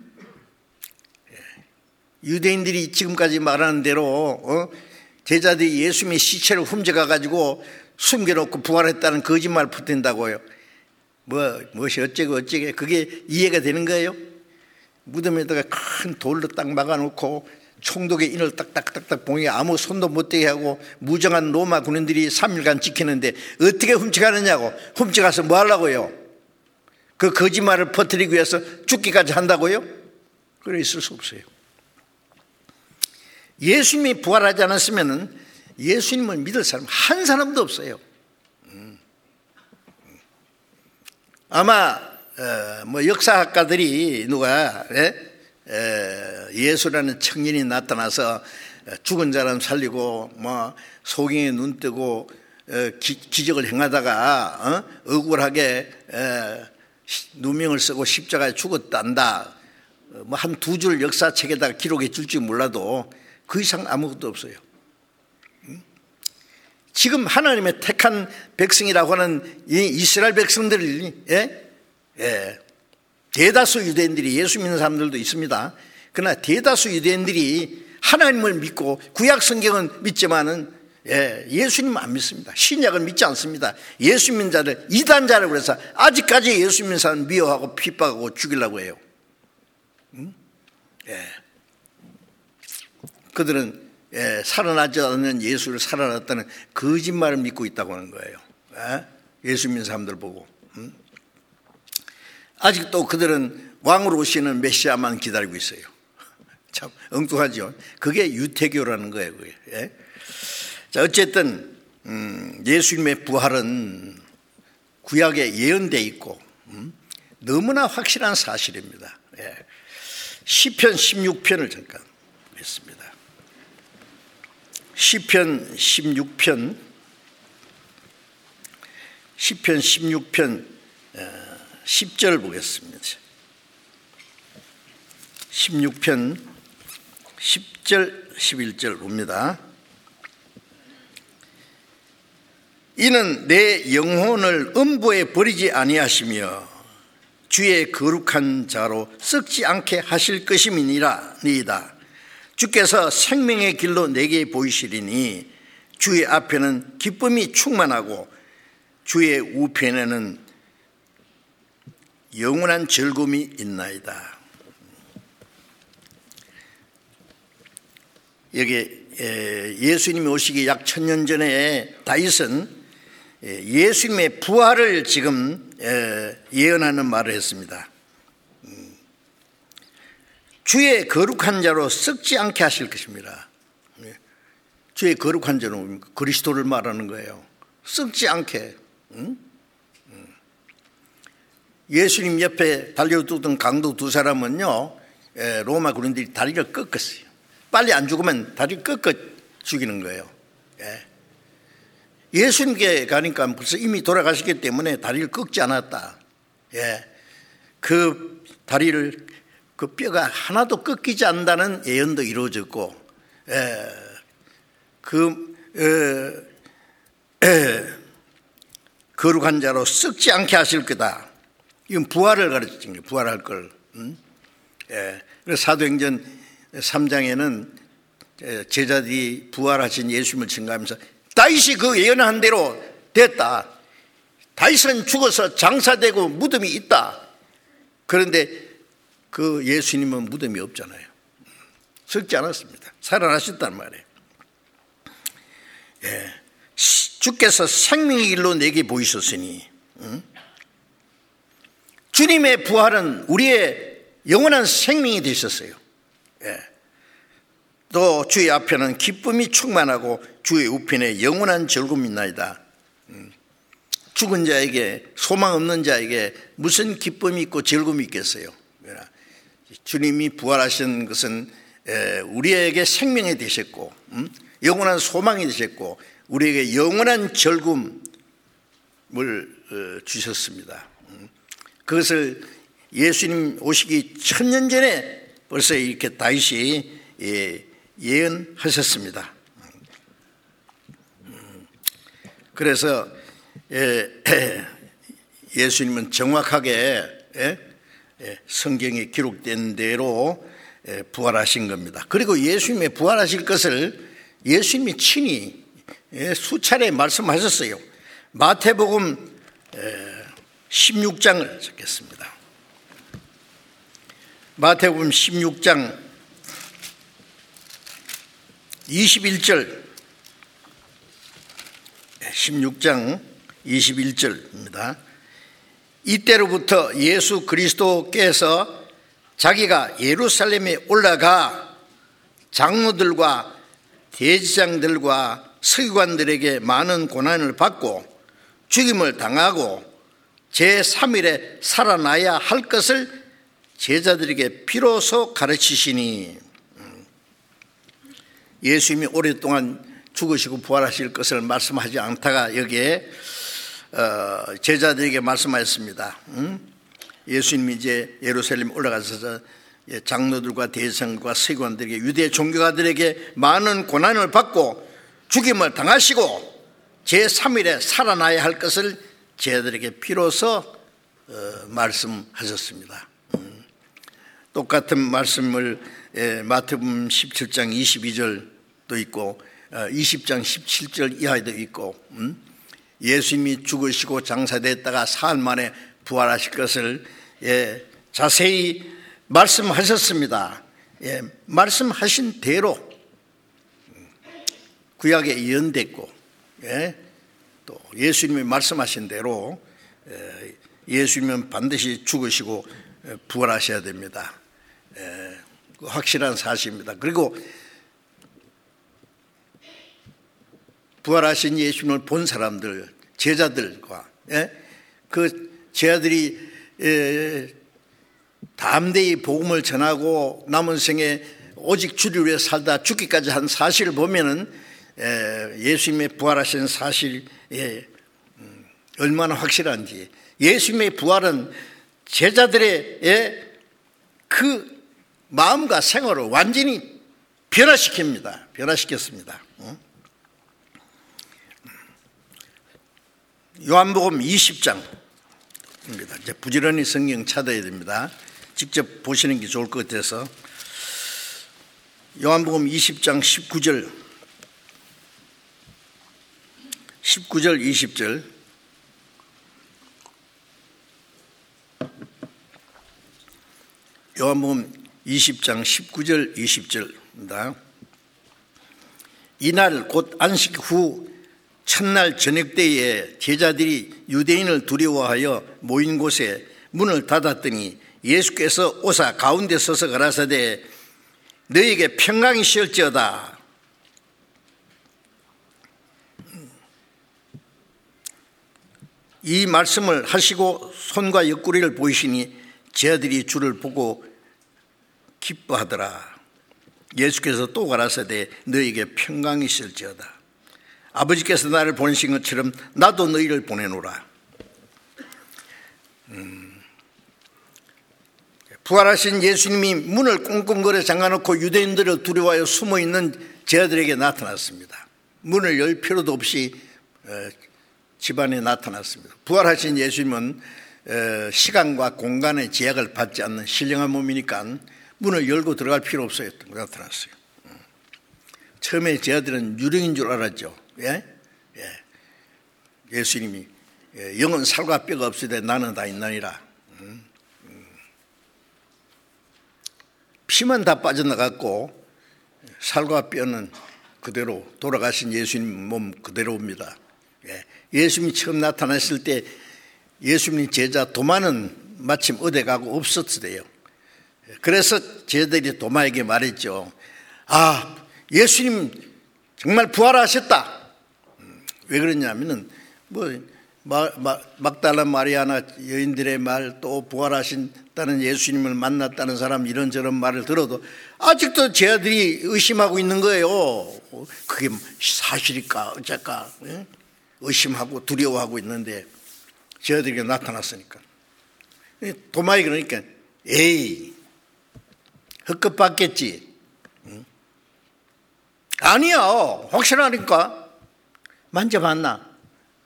Speaker 1: 유대인들이 지금까지 말하는 대로 제자들이 예수님의 시체를 훔쳐가 가지고 숨겨놓고 부활했다는 거짓말을 퍼뜨린다고요. 무엇이 어쩌게 그게 이해가 되는 거예요? 무덤에다가 큰 돌로 딱 막아놓고 총독의 인을 딱딱딱딱 봉에 아무 손도 못 대게 하고 무정한 로마 군인들이 3일간 지키는데 어떻게 훔쳐가느냐고. 훔쳐가서 뭐 하려고요? 그 거짓말을 퍼뜨리기 위해서 죽기까지 한다고요? 그래 있을 수 없어요. 예수님이 부활하지 않았으면 예수님을 믿을 사람 한 사람도 없어요. 아마 역사학가들이 누가 예수라는 청년이 나타나서 죽은 사람 살리고 소경의 눈 뜨고 기적을 행하다가 억울하게 누명을 쓰고 십자가에 죽었단다, 한 두 줄 역사책에다가 기록해 줄지 몰라도 그 이상 아무것도 없어요. 지금 하나님의 택한 백성이라고 하는 이 이스라엘 백성들이 대다수 유대인들이, 예수 믿는 사람들도 있습니다. 그러나 대다수 유대인들이 하나님을 믿고 구약 성경은 믿지만은 예수님은 안 믿습니다. 신약은 믿지 않습니다. 예수 믿는 자를 이단자라고 해서 아직까지 예수 믿는 사람을 미워하고 핍박하고 죽이려고 해요. 그들은 살아나지 않는 예수를 살아났다는 거짓말을 믿고 있다고 하는 거예요. 예수 믿는 사람들 보고. 아직도 그들은 왕으로 오시는 메시아만 기다리고 있어요. 참 엉뚱하죠. 그게 유태교라는 거예요. 그게. 자, 어쨌든 예수님의 부활은 구약에 예언되어 있고 너무나 확실한 사실입니다. 시편 16편을 잠깐 보겠습니다. 시편 16편 10절 보겠습니다. 16편 10절 11절 봅니다. 이는 내 영혼을 음부에 버리지 아니하시며 주의 거룩한 자로 썩지 않게 하실 것임이니이다. 주께서 생명의 길로 내게 보이시리니 주의 앞에는 기쁨이 충만하고 주의 우편에는 영원한 즐거움이 있나이다. 여기 예수님이 오시기 약 1000년 전에 다윗은 예수님의 부활을 지금 예언하는 말을 했습니다. 주의 거룩한 자로 썩지 않게 하실 것입니다. 주의 거룩한 자로 그리스도를 말하는 거예요. 썩지 않게. 예수님 옆에 달려두던 강도 두 사람은요, 로마 군인들이 다리를 꺾었어요. 빨리 안 죽으면 다리를 꺾어 죽이는 거예요. 예수님께 가니까 벌써 이미 돌아가시기 때문에 다리를 꺾지 않았다. 그 다리를, 그 뼈가 하나도 꺾이지 않는다는 예언도 이루어졌고, 거룩한 자로 썩지 않게 하실 거다. 이건 부활을 가르치는 거예요. 부활할 걸. 그래서 사도행전 3장에는 제자들이 부활하신 예수님을 증거하면서 다윗이 그 예언한 대로 됐다. 다윗은 죽어서 장사되고 무덤이 있다. 그런데 그 예수님은 무덤이 없잖아요. 썩지 않았습니다. 살아나셨단 말이에요. 주께서 생명의 길로 내게 보이셨으니, 주님의 부활은 우리의 영원한 생명이 되셨어요. 또 주의 앞에는 기쁨이 충만하고 주의 우편에 영원한 즐거움이 있나이다. 죽은 자에게, 소망 없는 자에게 무슨 기쁨이 있고 즐거움이 있겠어요. 주님이 부활하신 것은 우리에게 생명이 되셨고 영원한 소망이 되셨고 우리에게 영원한 즐거움을 주셨습니다. 그것을 예수님 오시기 1000년 전에 벌써 이렇게 다윗이 예언하셨습니다. 그래서 예수님은 정확하게 성경에 기록된 대로 부활하신 겁니다. 그리고 예수님의 부활하실 것을 예수님이 친히 수차례 말씀하셨어요. 마태복음 16장을 적겠습니다. 마태복음 16장 21절 16장 21절입니다. 이때로부터 예수 그리스도께서 자기가 예루살렘에 올라가 장로들과 대제사장들과 서기관들에게 많은 고난을 받고 죽임을 당하고 제3일에 살아나야 할 것을 제자들에게 비로소 가르치시니, 예수님이 오랫동안 죽으시고 부활하실 것을 말씀하지 않다가 여기에 제자들에게 말씀하셨습니다. 예수님이 이제 예루살렘 올라가서 장로들과 대제사장과 서기관들에게, 유대 종교가들에게 많은 고난을 받고 죽임을 당하시고 제3일에 살아나야 할 것을 제자들에게 비로소 말씀하셨습니다. 똑같은 말씀을 마태복음 17장 22절도 있고 20장 17절 이하에도 있고, 예수님이 죽으시고 장사됐다가 사흘 만에 부활하실 것을 자세히 말씀하셨습니다. 말씀하신 대로 구약에 예언됐고, 또 예수님이 말씀하신 대로 예수님은 반드시 죽으시고 부활하셔야 됩니다. 확실한 사실입니다. 그리고 부활하신 예수님을 본 사람들, 제자들과 그 제자들이 담대히 복음을 전하고 남은 생에 오직 주를 위해 살다 죽기까지 한 사실을 보면은 예수님의 부활하신 사실이 얼마나 확실한지, 예수님의 부활은 제자들의 그 마음과 생활을 완전히 변화시켰습니다. 요한복음 20장입니다. 이제 부지런히 성경 찾아야 됩니다. 직접 보시는 게 좋을 것 같아서. 요한복음 20장 19절 20절. 요한복음 20장 19절 20절입니다. 이날 곧 안식 후 첫날 저녁 때에 제자들이 유대인을 두려워하여 모인 곳에 문을 닫았더니 예수께서 오사 가운데 서서 가라사대 너희에게 평강이 시을지어다. 이 말씀을 하시고 손과 옆구리를 보이시니 제자들이 주를 보고 기뻐하더라. 예수께서 또 가라사대 너희에게 평강이 있을지어다. 아버지께서 나를 보내신 것처럼 나도 너희를 보내노라. 부활하신 예수님이 문을 꽁꽁거려 잠가놓고 유대인들을 두려워하여 숨어있는 제자들에게 나타났습니다. 문을 열 필요도 없이 집안에 나타났습니다. 부활하신 예수님은 시간과 공간의 제약을 받지 않는 신령한 몸이니까 문을 열고 들어갈 필요 없었던 거 나타났어요. 처음에 제자들은 유령인 줄 알았죠. 예수님이 영은 살과 뼈가 없으되 나는 다 있나니라. 피만 다 빠져나갔고 살과 뼈는 그대로 돌아가신 예수님 몸 그대로입니다. 예수님이 처음 나타났을 때 예수님 제자 도마는 마침 어디 가고 없었대요. 그래서 제자들이 도마에게 말했죠. 아, 예수님 정말 부활하셨다. 왜 그러냐면은 막달라 마리아나 여인들의 말, 또 부활하신다는 예수님을 만났다는 사람 이런저런 말을 들어도 아직도 제자들이 의심하고 있는 거예요. 그게 사실일까 어쩔까 의심하고 두려워하고 있는데 제자들에게 나타났으니까. 도마에 그러니까 에이 헛것 받겠지. 아니야, 확실하니까. 만져봤나?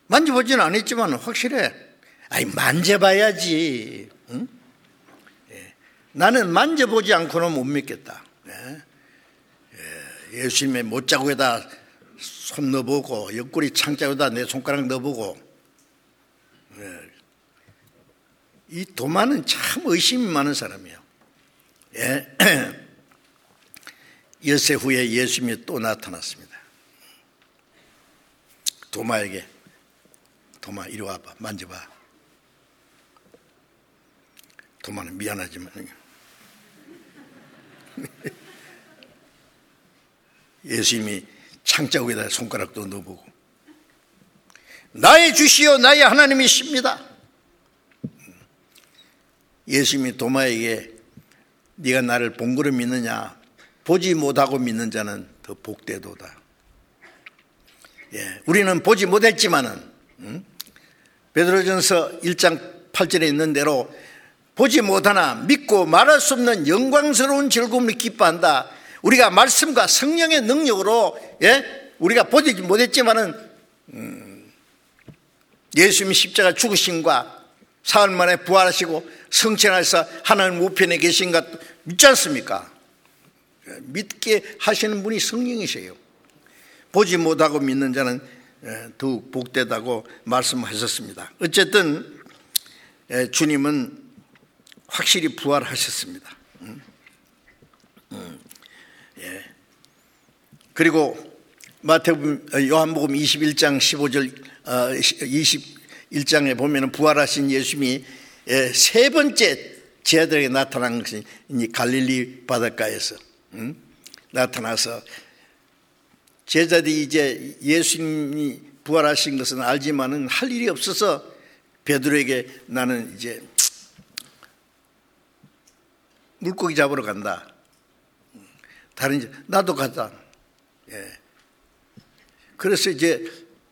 Speaker 1: 만져보지는 않았지만 확실해. 아니, 만져봐야지. 응? 나는 만져보지 않고는 못 믿겠다. 예수님의 못자국에다 손 넣어보고 옆구리 창자에다 내 손가락 넣어보고. 이 도마는 참 의심이 많은 사람이에요. 엿새 후에 예수님이 또 나타났습니다. 도마에게, 도마 이리 와봐, 만져봐. 도마는 미안하지만 예수님이 창자국에다 손가락도 넣어보고, 나의 주시오 나의 하나님이십니다. 예수님이 도마에게 네가 나를 본 거로 믿느냐, 보지 못하고 믿는 자는 더 복되도다. 우리는 보지 못했지만은 베드로전서 1장 8절에 있는 대로 보지 못하나 믿고 말할 수 없는 영광스러운 즐거움을 기뻐한다. 우리가 말씀과 성령의 능력으로, 우리가 보지 못했지만은 예수님이 십자가 죽으심과 사흘 만에 부활하시고 성천하셔서 하나님 우편에 계신 것 믿지 않습니까? 믿게 하시는 분이 성령이세요. 보지 못하고 믿는 자는 더욱 복되다고 말씀하셨습니다. 어쨌든 주님은 확실히 부활하셨습니다. 그리고 요한복음 21장 15절 21장에 보면 부활하신 예수님이 세 번째 제자들에게 나타난 것이 갈릴리 바닷가에서 나타나서, 제자들이 이제 예수님이 부활하신 것은 알지만은 할 일이 없어서 베드로에게 나는 이제 물고기 잡으러 간다. 다른 이제 나도 가자. 그래서 이제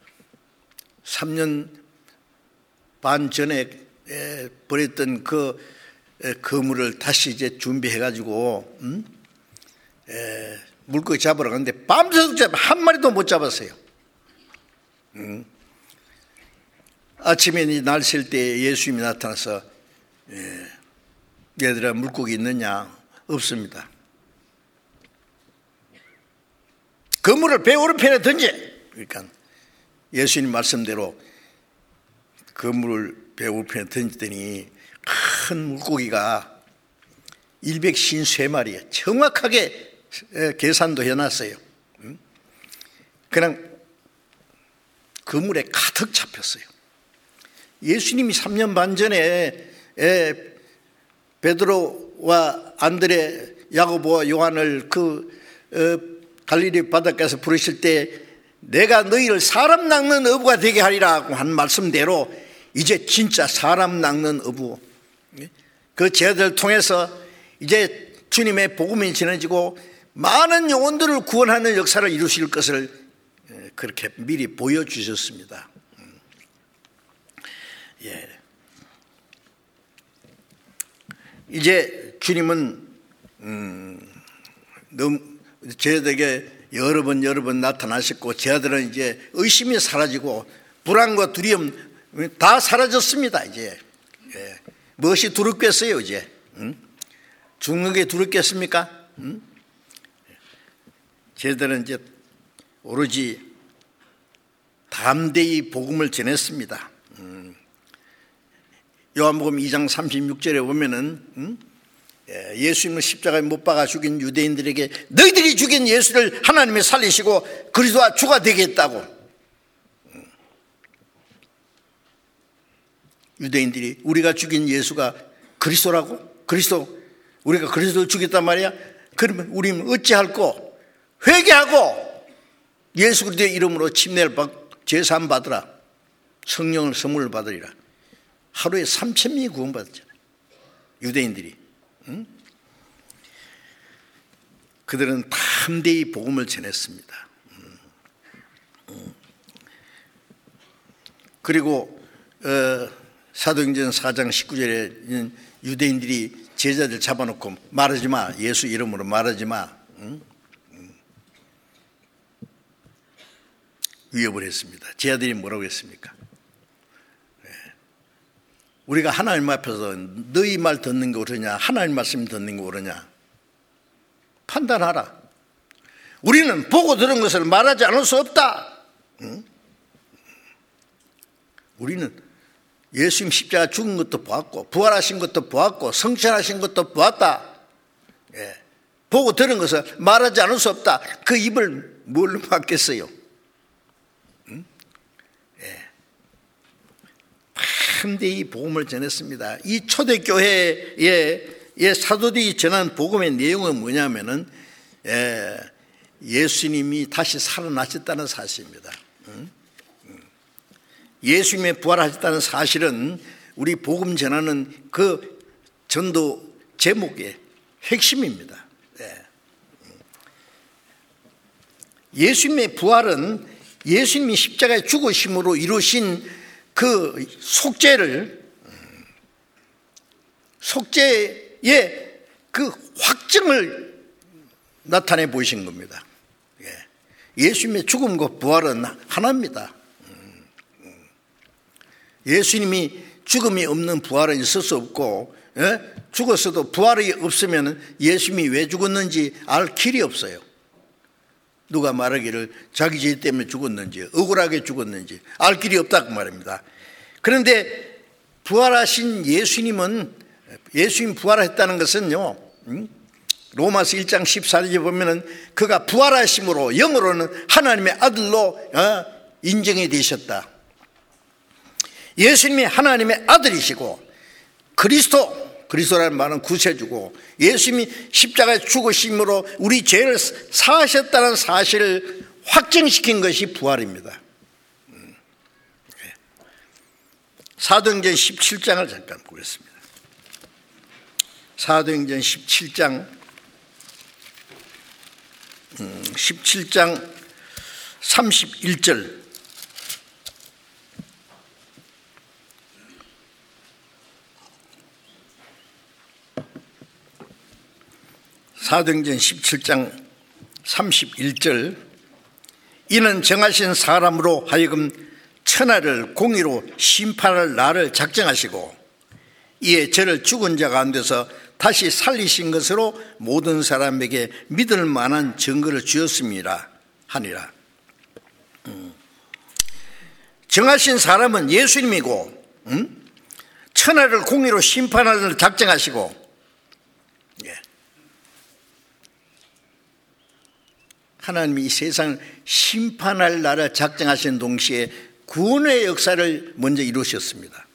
Speaker 1: 3년 반 전에 버렸던 그 그물을 다시 이제 준비해가지고 물고기 잡으러 갔는데 밤새도록 한 마리도 못 잡았어요. 아침에 날 셀 때 예수님이 나타나서 얘들아 물고기 있느냐? 없습니다. 그물을 배 오른편에 던져. 그러니까 예수님 말씀대로 그물을 배 오른편에 던지더니 큰 물고기가 153마리에 정확하게 계산도 해놨어요. 그냥 그물에 가득 잡혔어요. 예수님이 3년 반 전에 베드로와 안드레, 야고보와 요한을 갈릴리 바닷가에서 부르실 때 내가 너희를 사람 낚는 어부가 되게 하리라고 한 말씀대로 이제 진짜 사람 낚는 어부, 그 제자들을 통해서 이제 주님의 복음이 전해지고 많은 영혼들을 구원하는 역사를 이루실 것을 그렇게 미리 보여주셨습니다. 이제 주님은 제자들에게 여러 번 나타나셨고, 제자들은 이제 의심이 사라지고 불안과 두려움 다 사라졌습니다. 이제 무엇이 두렵겠어요? 이제 죽는 게 두렵겠습니까? 제자들은 이제 오로지 담대히 복음을 전했습니다. 요한복음 2장 36절에 보면은 예수님을 십자가에 못 박아 죽인 유대인들에게 너희들이 죽인 예수를 하나님이 살리시고 그리스도와 주가 되겠다고, 유대인들이 우리가 죽인 예수가 그리스도라고? 우리가 그리스도를 죽였단 말이야? 그러면 우리는 어찌할꼬? 회개하고 예수 그리스도의 이름으로 침례를 받고 제사함 받으라, 성령을 선물을 받으리라. 하루에 3,000명이 구원받았잖아요, 유대인들이. 그들은 담대히 복음을 전했습니다. 그리고 사도행전 4장 19절에 유대인들이 제자들 잡아놓고 말하지 마, 예수 이름으로 말하지 마, 위협을 했습니다. 제자들이 뭐라고 했습니까? 우리가 하나님 앞에서 너희 말 듣는 게 옳으냐 하나님 말씀 듣는 게 옳으냐 판단하라. 우리는 보고 들은 것을 말하지 않을 수 없다. 우리는 예수님 십자가 죽은 것도 보았고 부활하신 것도 보았고 성천하신 것도 보았다. 보고 들은 것을 말하지 않을 수 없다. 그 입을 뭘로 막겠어요? 담대히 복음을 전했습니다. 이 초대교회의 사도들이 전한 복음의 내용은 뭐냐면은 예수님이 다시 살아나셨다는 사실입니다. 예수님의 부활하셨다는 사실은 우리 복음 전하는 그 전도 제목의 핵심입니다. 예수님의 부활은 예수님이 십자가에 죽으심으로 이루신 그 속죄의 그 확증을 나타내 보이신 겁니다. 예수님의 죽음과 부활은 하나입니다. 예수님이 죽음이 없는 부활은 있을 수 없고, 죽었어도 부활이 없으면 예수님이 왜 죽었는지 알 길이 없어요. 누가 말하기를 자기 죄 때문에 죽었는지 억울하게 죽었는지 알 길이 없다고 말입니다. 그런데 부활하신 예수님 부활했다는 것은요, 로마서 1장 14절에 보면은 그가 부활하심으로 영으로는 하나님의 아들로 인정이 되셨다. 예수님이 하나님의 아들이시고 그리스도라는 말은 구세주고 예수님이 십자가에 죽으심으로 우리 죄를 사하셨다는 사실을 확증시킨 것이 부활입니다. 사도행전 17장을 잠깐 보겠습니다. 사도행전 17장 31절 사도행전 17장 31절 이는 정하신 사람으로 하여금 천하를 공의로 심판할 날을 작정하시고 이에 저를 죽은 자 가운데서 다시 살리신 것으로 모든 사람에게 믿을 만한 증거를 주었습니다 하니라. 정하신 사람은 예수님이고 천하를 공의로 심판할 날을 작정하시고 하나님이 이 세상을 심판할 날을 작정하신 동시에 구원의 역사를 먼저 이루셨습니다.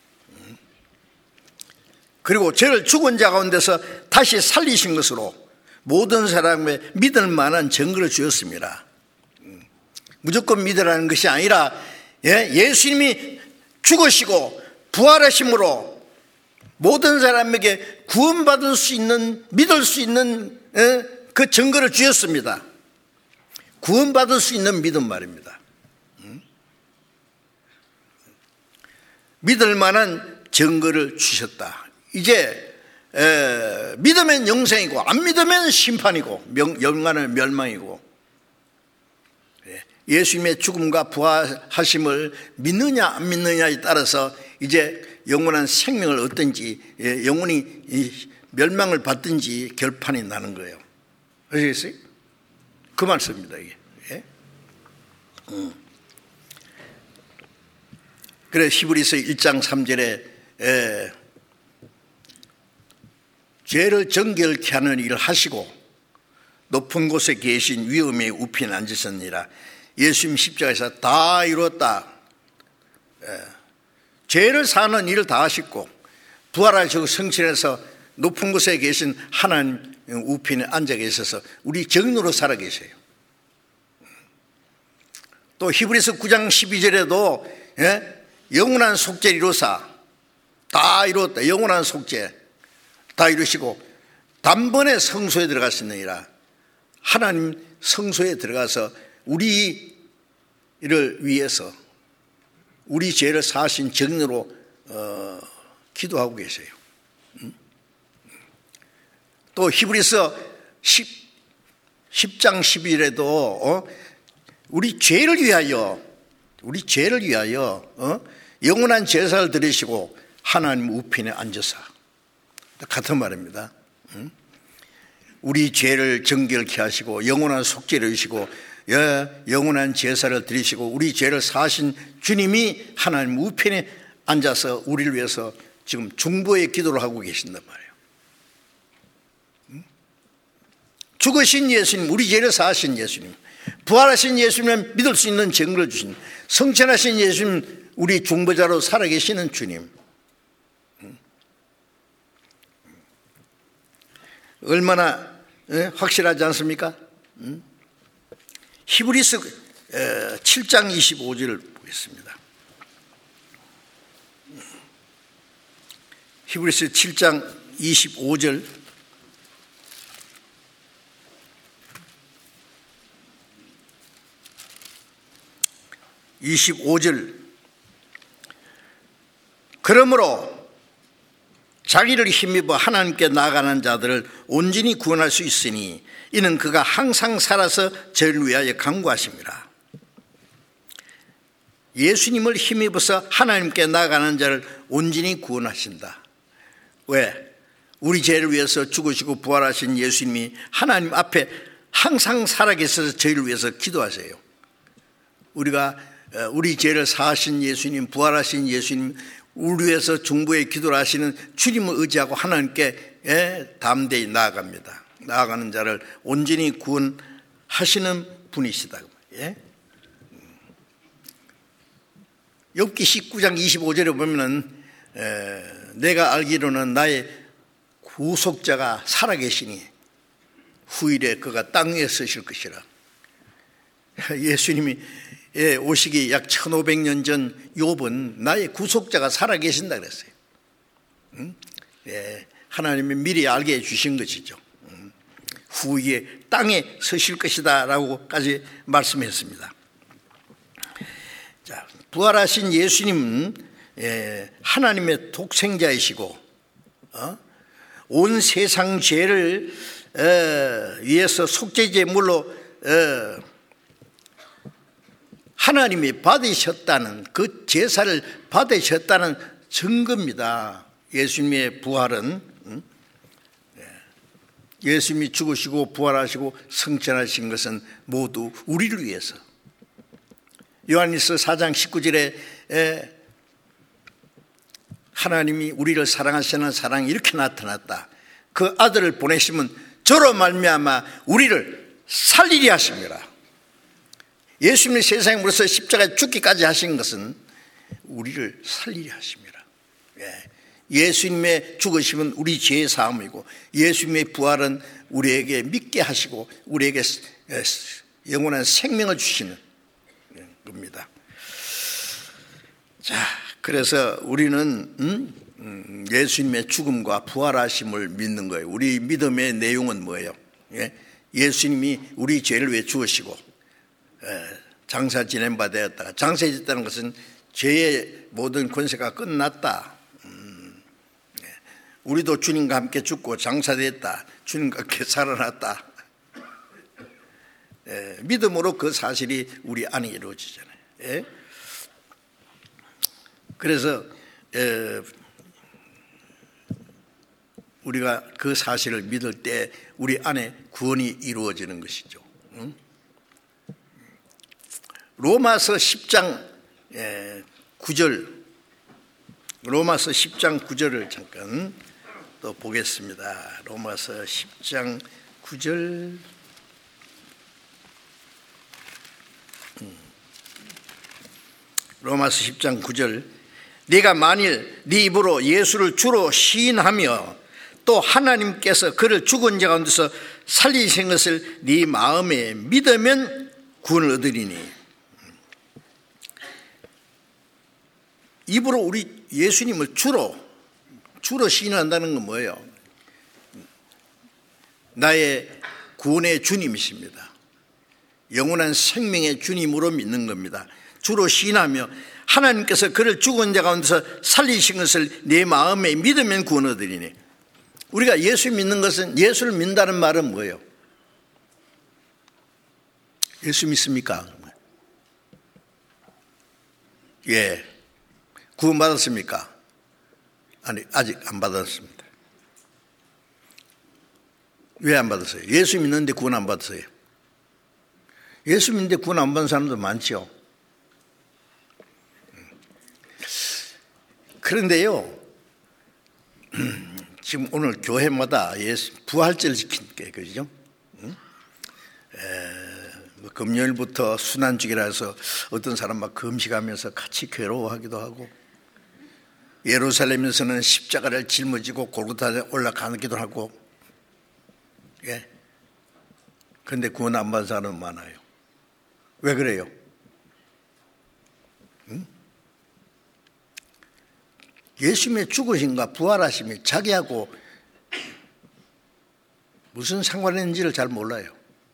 Speaker 1: 그리고 저를 죽은 자 가운데서 다시 살리신 것으로 모든 사람의 믿을 만한 증거를 주었습니다. 무조건 믿으라는 것이 아니라 예수님이 죽으시고 부활하심으로 모든 사람에게 구원받을 수 있는 믿을 수 있는 그 증거를 주셨습니다. 구원받을 수 있는 믿음 말입니다. 믿을 만한 증거를 주셨다. 이제 믿으면 영생이고 안 믿으면 심판이고 영원한 멸망이고 예수님의 죽음과 부활하심을 믿느냐 안 믿느냐에 따라서 이제 영원한 생명을 얻든지 영원히 멸망을 받든지 결판이 나는 거예요. 아시겠어요? 그 말씀입니다. 이게. 그래 히브리서 1장 3절에 죄를 정결케 하는 일을 하시고 높은 곳에 계신 위엄의 우편에 앉으셨느니라. 예수님 십자가에서 다 이루었다. 죄를 사는 일을 다 하셨고 부활하시고 성신에서 높은 곳에 계신 하나님 우편에 앉아 계셔서 우리 정인으로 살아 계세요. 또 히브리서 9장 12절에도 영원한 속죄를 이루사 다 이루었다. 영원한 속죄 다 이루시고 단번에 성소에 들어가시느니라. 하나님 성소에 들어가서 우리를 위해서 우리 죄를 사하신 정인으로 기도하고 계세요. 또 히브리서 10장 12절에도 우리 죄를 위하여 영원한 제사를 드리시고 하나님 우편에 앉아서, 같은 말입니다. 우리 죄를 정결케 하시고 영원한 속죄를 주시고 영원한 제사를 드리시고 우리 죄를 사하신 주님이 하나님 우편에 앉아서 우리를 위해서 지금 중보의 기도를 하고 계신단 말이에요. 죽으신 예수님, 우리 죄를 사하신 예수님, 부활하신 예수님을 믿을 수 있는 증거를 주신, 성천하신 예수님, 우리 중보자로 살아계시는 주님, 얼마나 확실하지 않습니까? 히브리서 7장 25절을 보겠습니다. 히브리서 7장 25절. 그러므로 자기를 힘입어 하나님께 나아가는 자들을 온전히 구원할 수 있으니 이는 그가 항상 살아서 저를 위하여 간구하심이라. 예수님을 힘입어서 하나님께 나아가는 자를 온전히 구원하신다. 왜? 우리 죄를 위해서 죽으시고 부활하신 예수님이 하나님 앞에 항상 살아계셔서 저희를 위해서 기도하세요. 우리가 우리 죄를 사하신 예수님, 부활하신 예수님, 우리 위해서 중보의 기도를 하시는 주님을 의지하고 하나님께 담대히 나아갑니다. 나아가는 자를 온전히 구원하시는 분이시다. 욥기 19장 25절에 보면은 내가 알기로는 나의 구속자가 살아계시니 후일에 그가 땅 위에 서실 것이라. 예수님이 오시기 약 1500년 전 욥은 나의 구속자가 살아계신다 그랬어요. 하나님이 미리 알게 해주신 것이죠. 후에 땅에 서실 것이다 라고까지 말씀했습니다. 자, 부활하신 예수님은 하나님의 독생자이시고 온 세상 죄를 위해서 속죄제물로 하나님이 받으셨다는, 그 제사를 받으셨다는 증거입니다. 예수님의 부활은 예수님이 죽으시고 부활하시고 성천하신 것은 모두 우리를 위해서. 요한일서 4장 19절에 하나님이 우리를 사랑하시는 사랑이 이렇게 나타났다. 그 아들을 보내시면 저로 말미암아 우리를 살리리 하십니다. 예수님이 세상에 오셔서 십자가에 죽기까지 하신 것은 우리를 살리려 하십니다. 예수님의 죽으심은 우리 죄의 사함이고 예수님의 부활은 우리에게 믿게 하시고 우리에게 영원한 생명을 주시는 겁니다. 자, 그래서 우리는 예수님의 죽음과 부활하심을 믿는 거예요. 우리 믿음의 내용은 뭐예요? 예수님이 우리 죄를 위해 죽으시고 장사 지낸 바 되었다가, 장사했다는 것은 죄의 모든 권세가 끝났다. 우리도 주님과 함께 죽고 장사됐다. 주님과 함께 살아났다. 믿음으로 그 사실이 우리 안에 이루어지잖아요. 그래서 우리가 그 사실을 믿을 때 우리 안에 구원이 이루어지는 것이죠. 로마서 10장 9절, 로마서 10장 9절을 잠깐 또 보겠습니다. 로마서 10장 9절. 로마서 10장 9절. 네가 만일 네 입으로 예수를 주로 시인하며 또 하나님께서 그를 죽은 자 가운데서 살리신 것을 네 마음에 믿으면 구원을 얻으리니. 입으로 우리 예수님을 주로 시인한다는 건 뭐예요? 나의 구원의 주님이십니다. 영원한 생명의 주님으로 믿는 겁니다. 주로 시인하며 하나님께서 그를 죽은 자 가운데서 살리신 것을 내 마음에 믿으면 구원 얻으리니. 우리가 예수 믿는 것은, 예수를 믿는다는 말은 뭐예요? 예수 믿습니까? 예. 구원 받았습니까? 아니, 아직 안 받았습니다. 왜 안 받았어요? 예수 믿는데 구원 안 받았어요. 예수 믿는데 구원 안 받은 사람도 많죠. 그런데요, 지금 오늘 교회마다 예수 부활절 지키니까 그죠? 뭐 금요일부터 순환주기라 해서 어떤 사람 막 금식하면서 같이 괴로워하기도 하고, 예루살렘에서는 십자가를 짊어지고 골고타에 올라가기도 하고, 예. 그런데 구원 안 받은 사람은 많아요. 왜 그래요? 예수님의 죽으심과 부활하심이 자기하고 무슨 상관이 있는지를 잘 몰라요.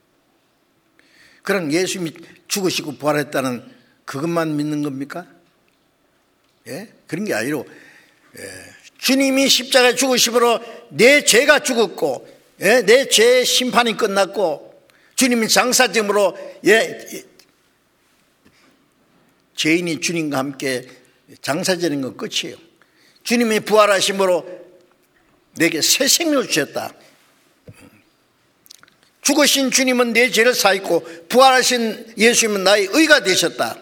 Speaker 1: 그럼 예수님이 죽으시고 부활했다는 그것만 믿는 겁니까? 예? 그런 게 아니로, 주님이 십자가에 죽으심으로 내 죄가 죽었고, 내 죄의 심판이 끝났고, 주님이 장사됨으로 죄인이 주님과 함께 장사되는 건 끝이에요. 주님이 부활하심으로 내게 새 생명을 주셨다. 죽으신 주님은 내 죄를 사했고 부활하신 예수님은 나의 의가 되셨다.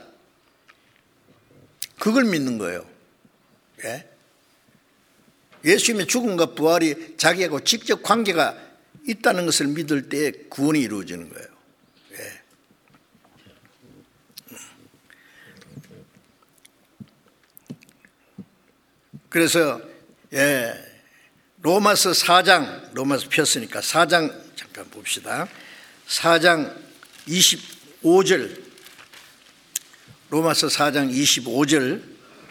Speaker 1: 그걸 믿는 거예요. 예? 예수님의 죽음과 부활이 자기하고 직접 관계가 있다는 것을 믿을 때 구원이 이루어지는 거예요. 예. 그래서 로마서 4장, 로마서 폈으니까 4장 잠깐 봅시다. 4장 25절, 로마서 4장 25절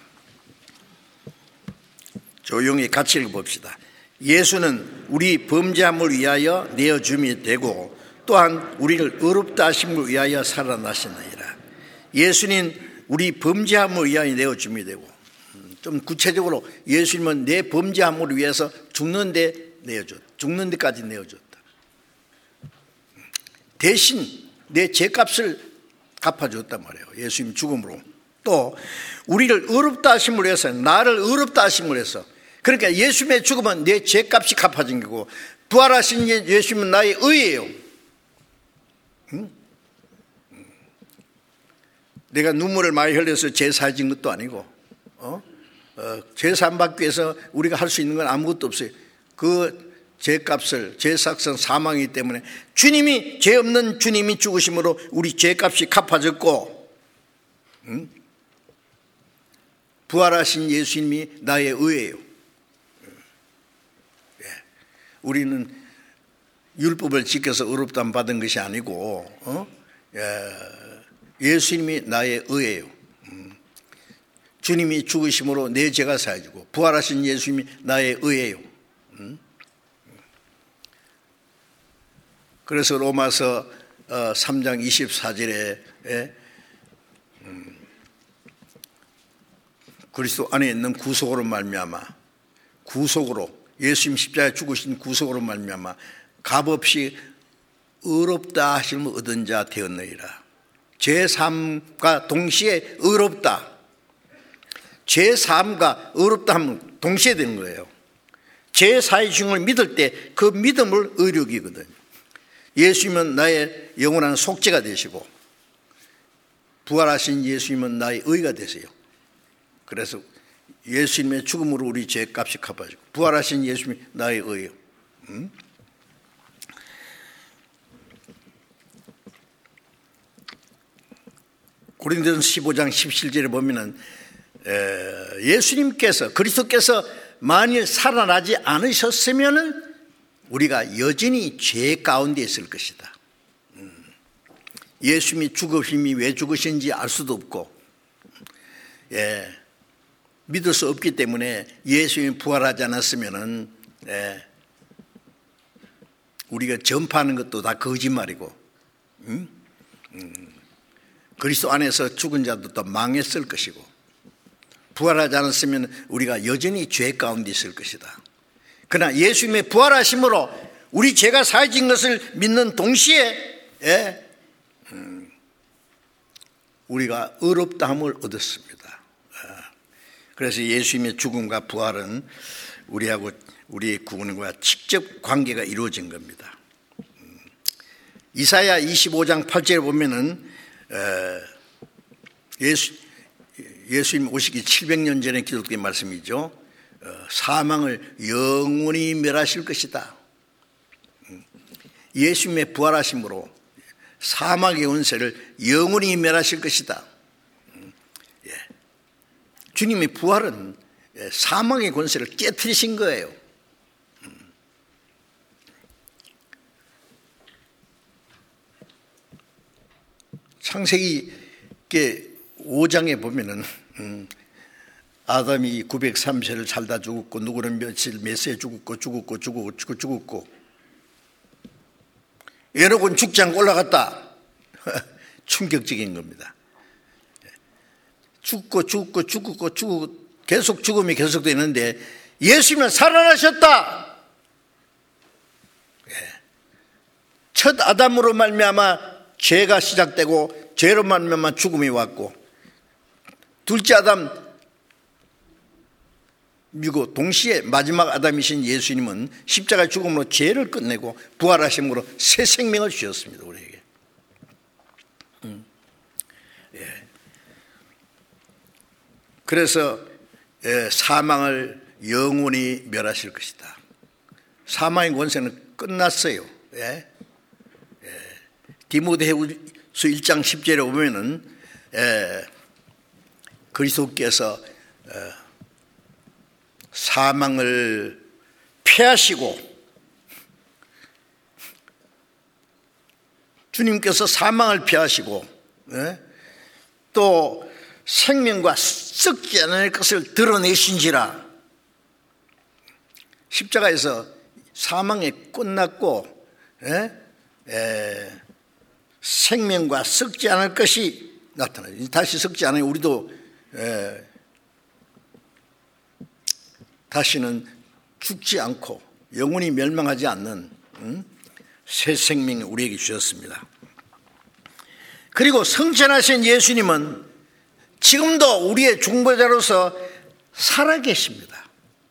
Speaker 1: 조용히 같이 읽어봅시다. 예수는 우리 범죄함을 위하여 내어줌이 되고 또한 우리를 의롭다 하심을 위하여 살아나시느니라. 예수는 우리 범죄함을 위하여 내어줌이 되고, 좀 구체적으로 예수님은 내 범죄함을 위해서 죽는데 내어줬다. 죽는 데까지 내어줬다. 대신 내 죄값을 갚아줬단 말이에요. 예수님 죽음으로. 또 우리를 의롭다 하심을 위해서, 나를 의롭다 하심을 위해서, 그러니까 예수님의 죽음은 내 죄값이 갚아진 거고, 부활하신 예수님은 나의 의예요. 내가 눈물을 많이 흘려서 죄 사해진 것도 아니고, 죄 사함받기 위해서 우리가 할 수 있는 건 아무것도 없어요. 그 죄값을, 죄삭선 사망이기 때문에 주님이, 죄 없는 주님이 죽으심으로 우리 죄값이 갚아졌고, 부활하신 예수님이 나의 의예요. 우리는 율법을 지켜서 의롭다함 받은 것이 아니고 예수님이 나의 의예요. 주님이 죽으심으로 내 죄가 사해지고 부활하신 예수님이 나의 의예요. 그래서 로마서 3장 24절에 그리스도 안에 있는 구속으로 말미암아, 구속으로, 예수님 십자가에 죽으신 구속으로 말미암아 값없이 의롭다 하심을 얻은 자 되었느니라. 제3과 동시에 의롭다, 제3과 의롭다 하면 동시에 되는 거예요. 제4의 중을 믿을 때 그 믿음을 의력이거든요. 예수님은 나의 영원한 속죄가 되시고 부활하신 예수님은 나의 의가 되세요. 그래서 예수님의 죽음으로 우리 죄값이 갚아지고 부활하신 예수님이 나의 의예요. 고린도전서 15장 17절에 보면은 예수님께서, 그리스도께서 만일 살아나지 않으셨으면은 우리가 여전히 죄 가운데 있을 것이다. 예수님이 죽으심이 왜 죽으신지 알 수도 없고, 믿을 수 없기 때문에 예수님이 부활하지 않았으면은 우리가 전파하는 것도 다 거짓말이고, 그리스도 안에서 죽은 자도 망했을 것이고, 부활하지 않았으면 우리가 여전히 죄 가운데 있을 것이다. 그러나 예수님의 부활하심으로 우리 죄가 사해진 것을 믿는 동시에 우리가 의롭다함을 얻었습니다. 그래서 예수님의 죽음과 부활은 우리하고 우리의 구원과 직접 관계가 이루어진 겁니다. 이사야 25장 8절에 보면은 예수님 오시기 700년 전에 기록된 말씀이죠. 사망을 영원히 멸하실 것이다. 예수님의 부활하심으로 사망의 권세를 영원히 멸하실 것이다. 주님의 부활은 사망의 권세를 깨트리신 거예요. 창세기 5장에 보면은 아담이 930세를 살다 죽었고 누구는 며칠 몇 세 죽었고 에녹은 죽지 않고 올라갔다. 충격적인 겁니다. 죽고 계속 죽음이 계속되는데 예수님은 살아나셨다. 첫 아담으로 말미암아 죄가 시작되고 죄로 말미암아 죽음이 왔고 둘째 아담 미고 동시에 마지막 아담이신 예수님은 십자가 죽음으로 죄를 끝내고 부활하심으로 새 생명을 주셨습니다. 우리에게. 그래서 사망을 영원히 멸하실 것이다. 사망의 권세는 끝났어요. 디모데후서 1장 10절에 보면은 그리스도께서 사망을 패하시고 주님께서 사망을 패하시고 또 생명과 썩지 않을 것을 드러내신지라. 십자가에서 사망이 끝났고 생명과 썩지 않을 것이 나타나요. 다시 썩지 않아요. 우리도 다시는 죽지 않고 영원히 멸망하지 않는 새 생명을 우리에게 주셨습니다. 그리고 성천하신 예수님은 지금도 우리의 중보자로서 살아계십니다.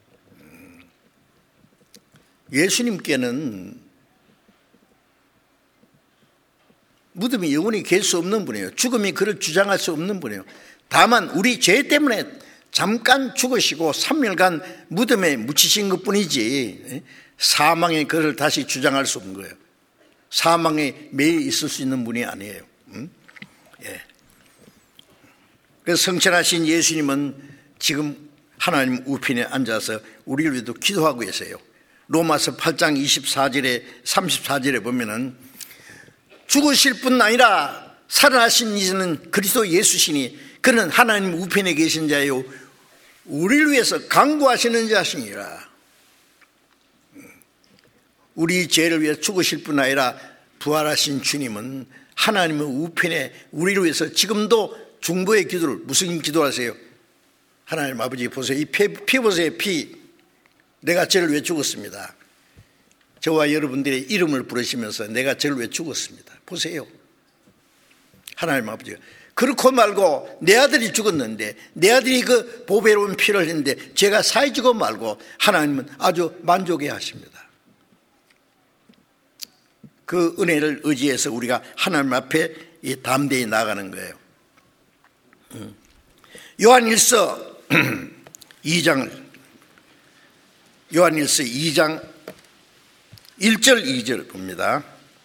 Speaker 1: 예수님께는 무덤이 영원히 계실 수 없는 분이에요. 죽음이 그를 주장할 수 없는 분이에요. 다만 우리 죄 때문에 잠깐 죽으시고 3일간 무덤에 묻히신 것뿐이지 사망의 그를 다시 주장할 수 없는 거예요. 사망에 매일 있을 수 있는 분이 아니에요. 그래서 성천하신 예수님은 지금 하나님 우편에 앉아서 우리를 위해서 기도하고 계세요. 로마서 8장 24절에 34절에 보면은 죽으실 뿐 아니라 살아나신 이는 그리스도 예수시니 그는 하나님 우편에 계신 자요 우리를 위해서 간구하시는 자시니라. 우리 죄를 위해 죽으실 뿐 아니라 부활하신 주님은 하나님의 우편에 우리를 위해서 지금도 중보의 기도를 무슨 기도하세요? 하나님 아버지 보세요. 이 피 보세요. 피. 내가 죄를 위해 죽었습니다. 저와 여러분들의 이름을 부르시면서 내가 죄를 위해 죽었습니다. 보세요. 하나님 아버지가 그렇고 말고 내 아들이 죽었는데 내 아들이 그 보배로운 피를 흘렸는데 제가 사해지고 말고 하나님은 아주 만족해 하십니다. 그 은혜를 의지해서 우리가 하나님 앞에 담대히 나가는 거예요. 요한일서 2장 1절 2절 봅니다.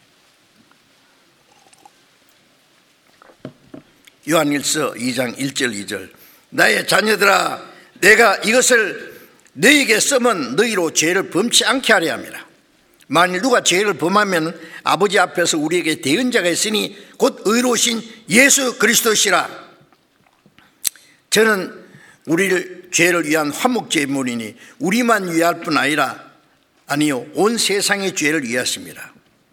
Speaker 1: 요한일서 2장 1절 2절 나의 자녀들아 내가 이것을 너희에게 쓰면 너희로 죄를 범치 않게 하려 함이라. 만일 누가 죄를 범하면 아버지 앞에서 우리에게 대언자가 있으니 곧 의로우신 예수 그리스도시라. 저는 우리를 죄를 위한 화목제물이니 우리만 위할 뿐 아니요 온 세상의 죄를 위하십니다.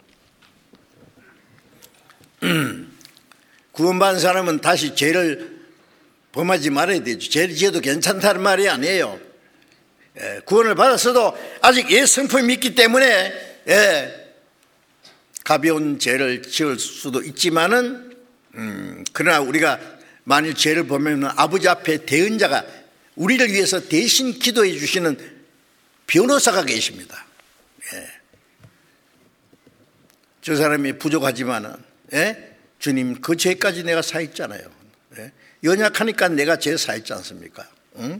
Speaker 1: 구원받은 사람은 다시 죄를 범하지 말아야 되죠. 죄를 지어도 괜찮다는 말이 아니에요. 구원을 받았어도 아직 옛 성품이 있기 때문에 가벼운 죄를 지을 수도 있지만은 그러나 우리가 만일 죄를 범하면 아버지 앞에 대언자가 우리를 위해서 대신 기도해 주시는 변호사가 계십니다. 예. 저 사람이 부족하지만은, 예? 주님, 그 죄까지 내가 사했잖아요. 예? 연약하니까 내가 죄 사했지 않습니까? 응?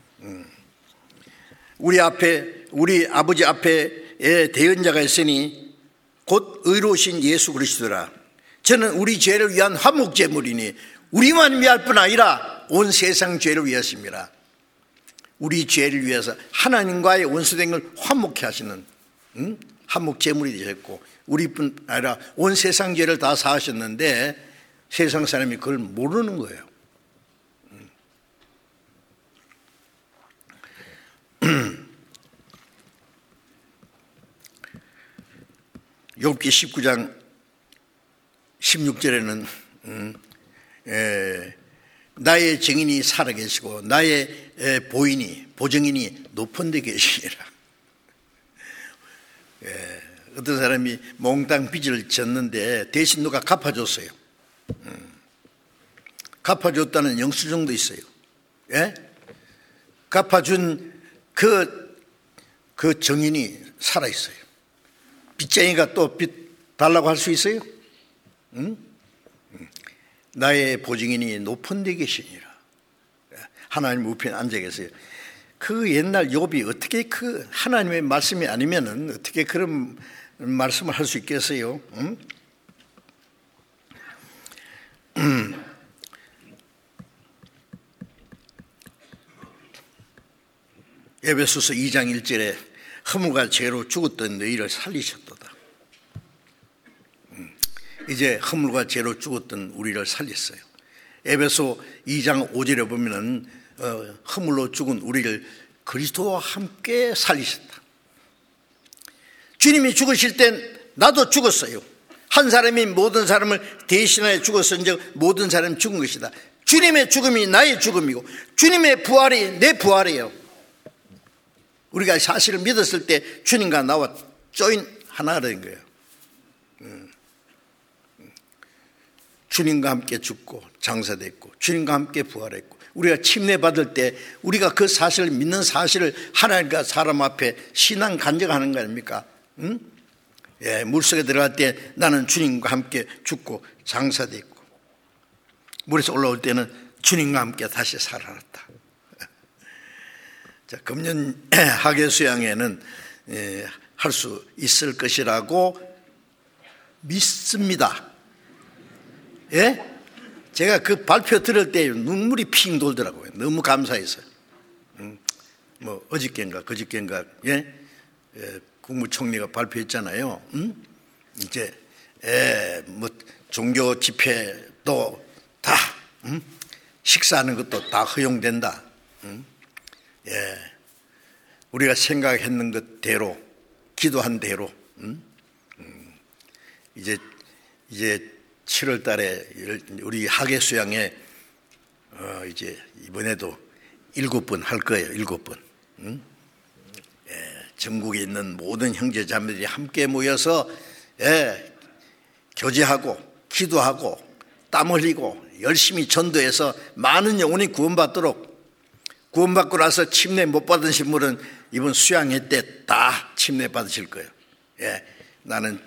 Speaker 1: 우리 아버지 앞에 대언자가 있으니 곧 의로우신 예수 그리스도라. 저는 우리 죄를 위한 화목제물이니 우리만 위할 뿐 아니라 온 세상 죄를 위하십니다. 우리 죄를 위해서 하나님과의 원수된 걸 화목케 하시는 화목제물이 되셨고, 우리뿐 아니라 온 세상 죄를 다 사하셨는데 세상 사람이 그걸 모르는 거예요. 욥기 19장 16절에는 나의 증인이 살아계시고 나의 보증인이 높은 데 계시니라. 어떤 사람이 몽땅 빚을 졌는데 대신 누가 갚아줬어요. 갚아줬다는 영수증도 있어요. 예? 갚아준 그 증인이 살아있어요. 빚쟁이가 또 빚 달라고 할 수 있어요? 응? 나의 보증인이 높은 데 계시니라. 하나님 우편에 앉아 계세요. 그 옛날 욥이 어떻게 그 하나님의 말씀이 아니면은 어떻게 그런 말씀을 할 수 있겠어요? 응? 에베소서 2장 1절에 허물과 죄로 죽었던 너희를 살리셨도다. 이제 허물과 죄로 죽었던 우리를 살렸어요. 에베소 2장 5절에 보면은 허물로 죽은 우리를 그리스도와 함께 살리셨다. 주님이 죽으실 땐 나도 죽었어요. 한 사람이 모든 사람을 대신하여 죽었은즉 모든 사람이 죽은 것이다. 주님의 죽음이 나의 죽음이고 주님의 부활이 내 부활이에요. 우리가 사실을 믿었을 때 주님과 나와 조인 하나가 된 거예요. 주님과 함께 죽고 장사됐고 주님과 함께 부활했고, 우리가 침례받을 때 우리가 그 사실을 믿는 사실을 하나님과 사람 앞에 신앙 간증하는 거 아닙니까? 응? 예, 물속에 들어갈 때 나는 주님과 함께 죽고 장사됐고, 물에서 올라올 때는 주님과 함께 다시 살아났다. 자, 금년 학예 수양회는 할 수 있을 것이라고 믿습니다. 예? 제가 그 발표 들을 때 눈물이 핑 돌더라고요. 너무 감사해서. 뭐 어저께인가 그저께인가 국무총리가 발표했잖아요. 이제 뭐 종교 집회도 다 식사하는 것도 다 허용된다. 우리가 생각했는 것대로, 기도한 대로, 이제 7월 달에 우리 학예 수양회 이제 이번에도 7번 할 거예요. 7번. 전국에 있는 모든 형제 자매들이 함께 모여서 교제하고 기도하고 땀 흘리고 열심히 전도해서 많은 영혼이 구원받도록, 구원받고 나서 침례 못 받으신 분은 이번 수양회 때 다 침례 받으실 거예요. 나는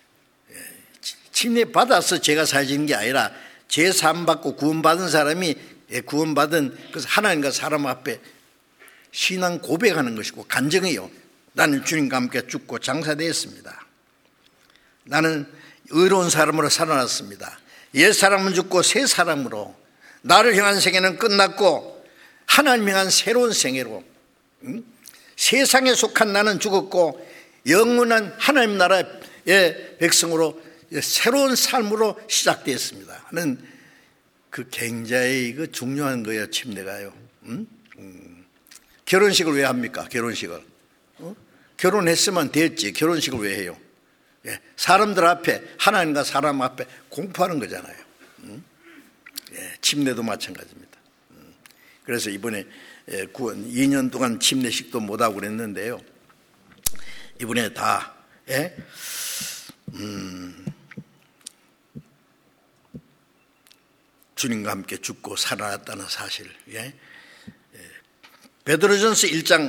Speaker 1: 침례 받아서 죄가 사해지는 게 아니라 죄 사함 받고 구원받은 사람이 구원받은 그래서 하나님과 사람 앞에 신앙 고백하는 것이고 간증이요. 나는 주님과 함께 죽고 장사되었습니다. 나는 의로운 사람으로 살아났습니다. 옛 사람은 죽고 새 사람으로, 나를 향한 생애는 끝났고 하나님 향한 새로운 생애로, 세상에 속한 나는 죽었고 영원한 하나님 나라의 백성으로 새로운 삶으로 시작되었습니다 하는 그 굉장히 그 중요한 거예요. 침례가요. 결혼식을 왜 합니까? 결혼식을 결혼했으면 됐지 결혼식을 왜 해요? 사람들 앞에, 하나님과 사람 앞에 공포하는 거잖아요. 침례도 마찬가지입니다. 그래서 이번에 2년 동안 침례식도 못하고 그랬는데요, 이번에 다 주님과 함께 죽고 살아났다는 사실, 베드로전서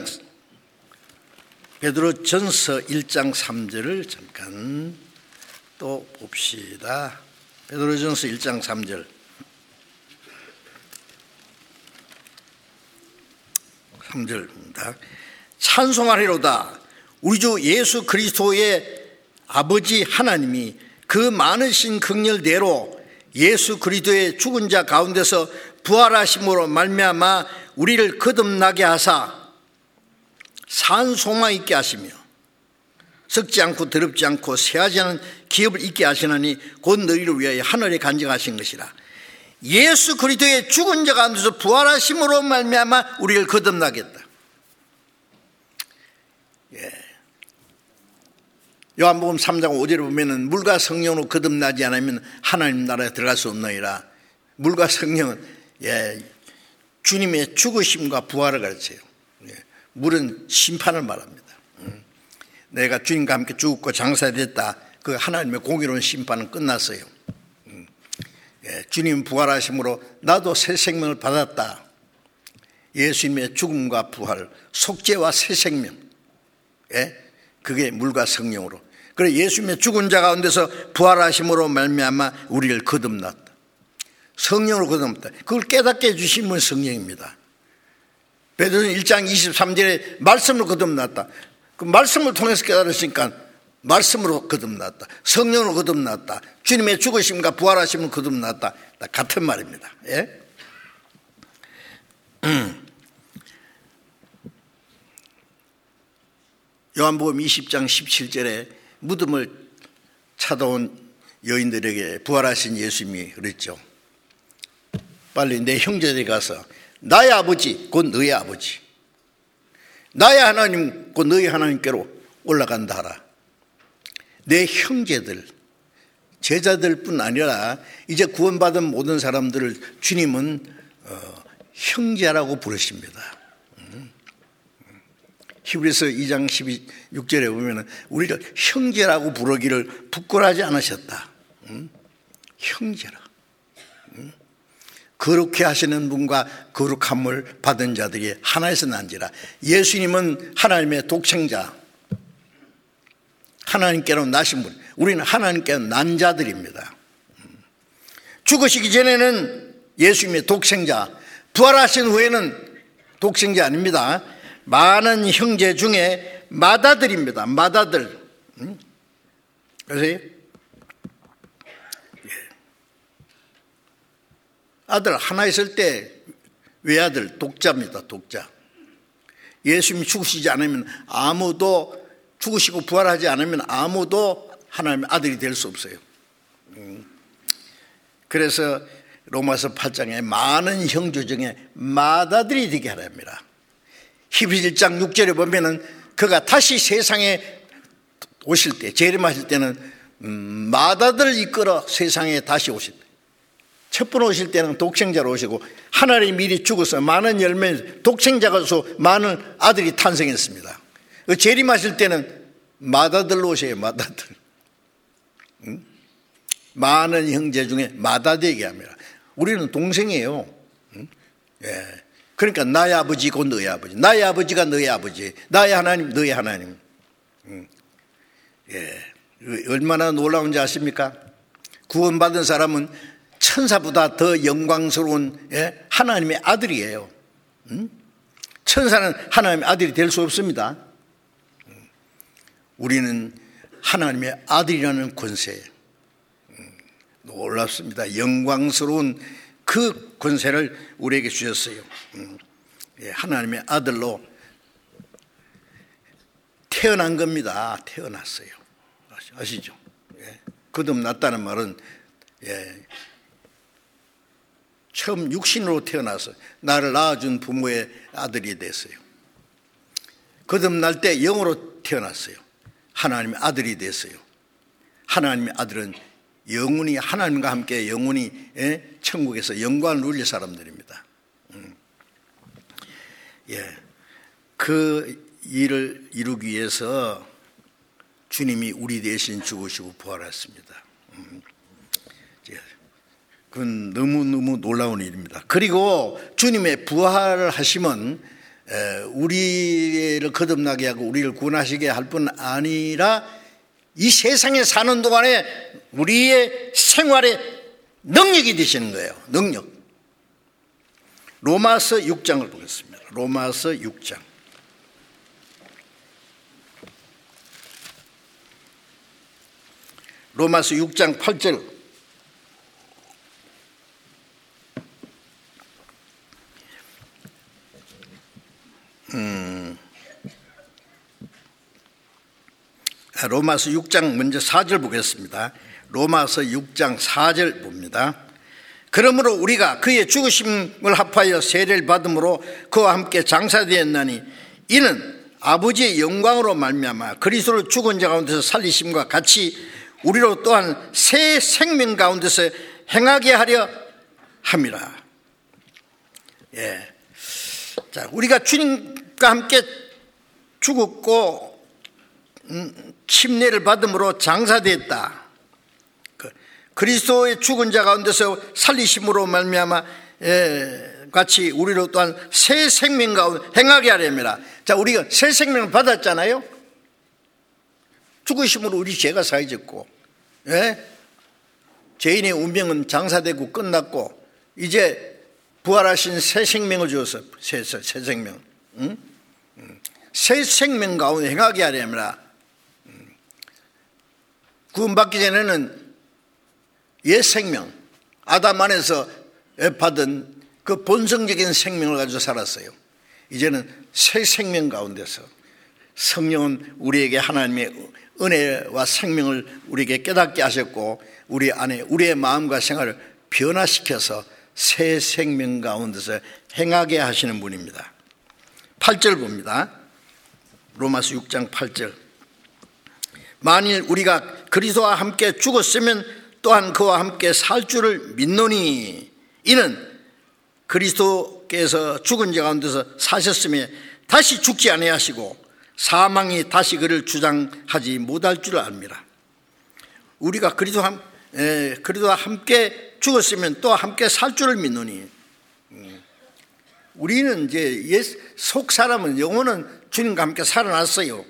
Speaker 1: 1장 3절을 잠깐 또 봅시다. 베드로전서 1장 3절. 찬송하리로다. 우리 주 예수 그리스도의 아버지 하나님이 그 많으신 긍휼대로 예수 그리스도의 죽은 자 가운데서 부활하심으로 말미암아 우리를 거듭나게 하사 산 소망 있게 하시며 썩지 않고 더럽지 않고 쇠하지 않은 기업을 있게 하시나니 곧 너희를 위하여 하늘에 간직하신 것이라. 예수 그리스도의 죽은 자 가운데서 부활하심으로 말미암아 우리를 거듭나겠다. 요한복음 3장 5절에 보면은 물과 성령으로 거듭나지 않으면 하나님 나라에 들어갈 수 없나이라. 물과 성령은 주님의 죽으심과 부활을 가르쳐요. 물은 심판을 말합니다. 내가 주님과 함께 죽고 장사됐다. 그 하나님의 공의로운 심판은 끝났어요. 주님 부활하심으로 나도 새 생명을 받았다. 예수님의 죽음과 부활, 속죄와 새 생명, 그게 물과 성령으로. 그래 예수님의 죽은 자 가운데서 부활하심으로 말미암아 우리를 거듭났다. 성령으로 거듭났다. 그걸 깨닫게 해주신 분이 성령입니다. 베드로전 1장 23절에 말씀으로 거듭났다. 그 말씀을 통해서 깨달으시니까 말씀으로 거듭났다. 성령으로 거듭났다. 주님의 죽으심과 부활하심으로 거듭났다. 같은 말입니다. 요한복음 20장 17절에 무덤을 찾아온 여인들에게 부활하신 예수님이 그랬죠. 빨리 내 형제들이 가서 나의 아버지 곧 너의 아버지, 나의 하나님 곧 너의 하나님께로 올라간다 하라. 내 형제들, 제자들뿐 아니라 이제 구원받은 모든 사람들을 주님은 형제라고 부르십니다. 히브리서 2장 16절에 보면 우리를 형제라고 부르기를 부끄러워하지 않으셨다. 형제라. 거룩해 하시는 분과 거룩함을 받은 자들이 하나에서 난지라. 예수님은 하나님의 독생자, 하나님께로 나신 분, 우리는 하나님께로 난 자들입니다. 죽으시기 전에는 예수님의 독생자, 부활하신 후에는 독생자 아닙니다. 많은 형제 중에 맏아들입니다. 맏아들. 그래서 아들 하나 있을 때 외아들 독자입니다. 독자. 예수님이 죽으시지 않으면 아무도, 죽으시고 부활하지 않으면 아무도 하나님의 아들이 될 수 없어요. 그래서 로마서 8장에 많은 형제 중에 맏아들이 되게 하랍니다. 히브리 1장 6절에 보면은 그가 다시 세상에 오실 때, 재림하실 때는 맏아들을 이끌어 세상에 다시 오실 때, 첫 번 오실 때는 독생자로 오시고 하나님이 미리 죽어서 많은 열매, 독생자가 서 많은 아들이 탄생했습니다. 재림하실 때는 맏아들로 오셔요. 맏아들. 많은 형제 중에 맏아들에게 합니다. 우리는 동생이에요. 그러니까 나의 아버지고 너의 아버지, 나의 아버지가 너의 아버지, 나의 하나님 너의 하나님. 얼마나 놀라운지 아십니까? 구원받은 사람은 천사보다 더 영광스러운 하나님의 아들이에요. 천사는 하나님의 아들이 될 수 없습니다. 우리는 하나님의 아들이라는 권세, 놀랍습니다. 영광스러운 그 권세를 우리에게 주셨어요. 하나님의 아들로 태어난 겁니다. 태어났어요. 아시죠? 거듭났다는 말은 처음 육신으로 태어나서 나를 낳아준 부모의 아들이 됐어요. 거듭날 때 영으로 태어났어요. 하나님의 아들이 됐어요. 하나님의 아들은 영원히 하나님과 함께 영원히 천국에서 영광을 누릴 사람들입니다. 그 일을 이루기 위해서 주님이 우리 대신 죽으시고 부활했습니다. 그건 너무너무 놀라운 일입니다. 그리고 주님의 부활을 하시면 우리를 거듭나게 하고 우리를 구원하시게 할 뿐 아니라 이 세상에 사는 동안에 우리의 생활에 능력이 되시는 거예요. 능력. 로마서 6장을 보겠습니다. 로마서 6장. 로마서 6장 8절. 로마서 6장 먼저 4절 보겠습니다. 로마서 6장 4절 봅니다. 그러므로 우리가 그의 죽으심을 합하여 세례를 받음으로 그와 함께 장사되었나니 이는 아버지의 영광으로 말미암아 그리스도를 죽은 자 가운데서 살리심과 같이 우리로 또한 새 생명 가운데서 행하게 하려 함이라. 자, 우리가 주님과 함께 죽었고 침례를 받음으로 장사됐다. 그리스도의 죽은 자 가운데서 살리심으로 말미암아 같이 우리로 또한 새 생명 가운데 행하게 하려니라. 자, 우리가 새 생명을 받았잖아요. 죽으심으로 우리 죄가 사해졌고, 죄인의 운명은 장사되고 끝났고 이제 부활하신 새 생명을 주어서 새 생명, 새 생명 가운데 행하게 하려니라. 구원받기 전에는 옛 생명, 아담 안에서 받은 그 본성적인 생명을 가지고 살았어요. 이제는 새 생명 가운데서 성령은 우리에게 하나님의 은혜와 생명을 우리에게 깨닫게 하셨고 우리 안에 우리의 마음과 생활을 변화시켜서 새 생명 가운데서 행하게 하시는 분입니다. 8절 봅니다. 로마서 6장 8절. 만일 우리가 그리스도와 함께 죽었으면 또한 그와 함께 살 줄을 믿노니 이는 그리스도께서 죽은 자 가운데서 사셨으며 다시 죽지 아니하시고 사망이 다시 그를 주장하지 못할 줄을 압니다. 우리가 그리스도와 함께 죽었으면 또 함께 살 줄을 믿노니 우리는 이제 속 사람은 영혼은 주님과 함께 살아났어요.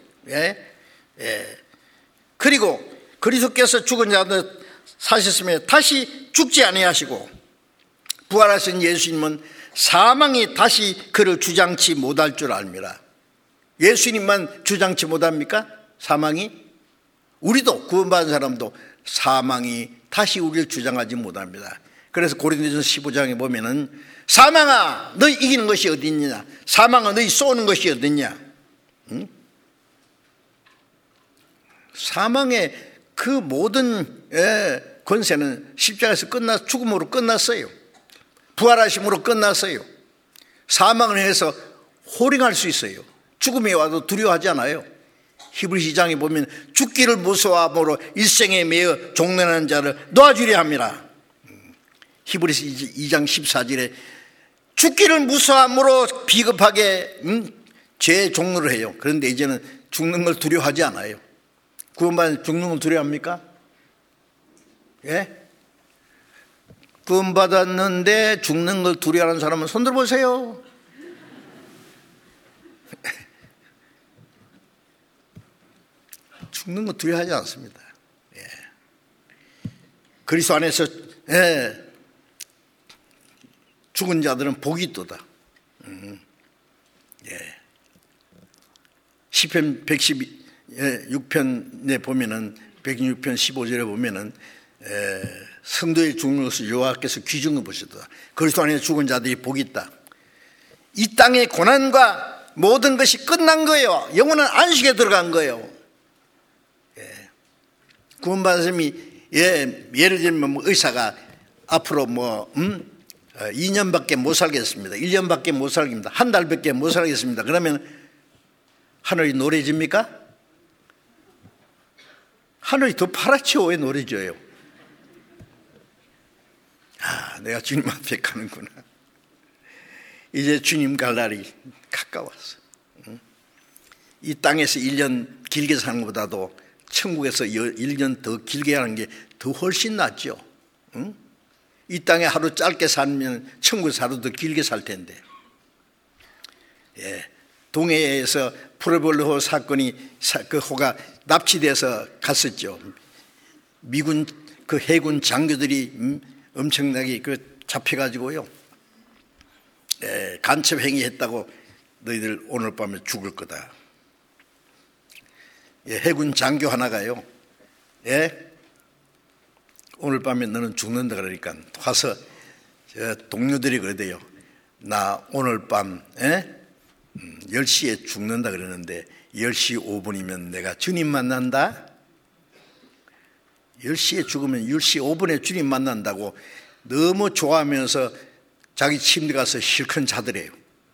Speaker 1: 그리고 그리스도께서 죽은 자 가운데 사셨으며 다시 죽지 아니하시고 부활하신 예수님은 사망이 다시 그를 주장치 못할 줄 압니다. 예수님만 주장치 못합니까? 사망이? 우리도 구원받은 사람도 사망이 다시 우리를 주장하지 못합니다. 그래서 고린도전서 15장에 보면은 사망아 너희 이기는 것이 어디 있느냐, 사망아 너희 쏘는 것이 어디 있냐. 사망의 그 모든 권세는 십자가에서 죽음으로 끝났어요. 부활하심으로 끝났어요. 사망을 해서 호령할 수 있어요. 죽음이 와도 두려워하지 않아요. 히브리서 2장에 보면 죽기를 무서워함으로 일생에 매여 종려하는 자를 놓아주려 함이라. 히브리서 2장 14절에 죽기를 무서워함으로 비겁하게 죄의 종로를 해요. 그런데 이제는 죽는 걸 두려워하지 않아요. 구원받은 죽는 걸 두려워합니까? 구원받았는데 죽는 걸 두려워하는 사람은 손 들어보세요. 죽는 거 두려워하지 않습니다. 그리스도 안에서 죽은 자들은 복이 있도다. 시편 116편에 보면은 116편 15절에 보면은 성도의 죽는 것을 여호와께서 귀중히 보시도다. 그리스도 안에 죽은 자들이 복이 있다. 이 땅의 고난과 모든 것이 끝난 거예요. 영혼은 안식에 들어간 거예요. 구원받은 사람이 예를 들면 뭐 의사가 앞으로 2년밖에 못 살겠습니다. 1년밖에 못 살겠습니다. 한 달밖에 못 살겠습니다. 그러면 하늘이 노래집니까? 하늘이 더 파랗죠. 왜 노래져요? 내가 주님 앞에 가는구나. 이제 주님 갈 날이 가까웠어. 이 땅에서 1년 길게 사는 것보다도 천국에서 1년 더 길게 하는 게 더 훨씬 낫죠. 이 땅에 하루 짧게 살면 천국에서 하루 더 길게 살 텐데. 동해에서 프레볼호 사건이 그 호가 납치돼서 갔었죠. 미군 그 해군 장교들이 엄청나게 그 잡혀가지고요, 간첩 행위했다고 너희들 오늘 밤에 죽을 거다. 해군 장교 하나가요, 오늘 밤에 너는 죽는다 그러니까 와서 동료들이 그러대요. 나 오늘 밤 10시에 죽는다 그러는데 10시 5분이면 내가 주님 만난다. 10시에 죽으면 10시 5분에 주님 만난다고 너무 좋아하면서 자기 침대 가서 실컷 자더래요.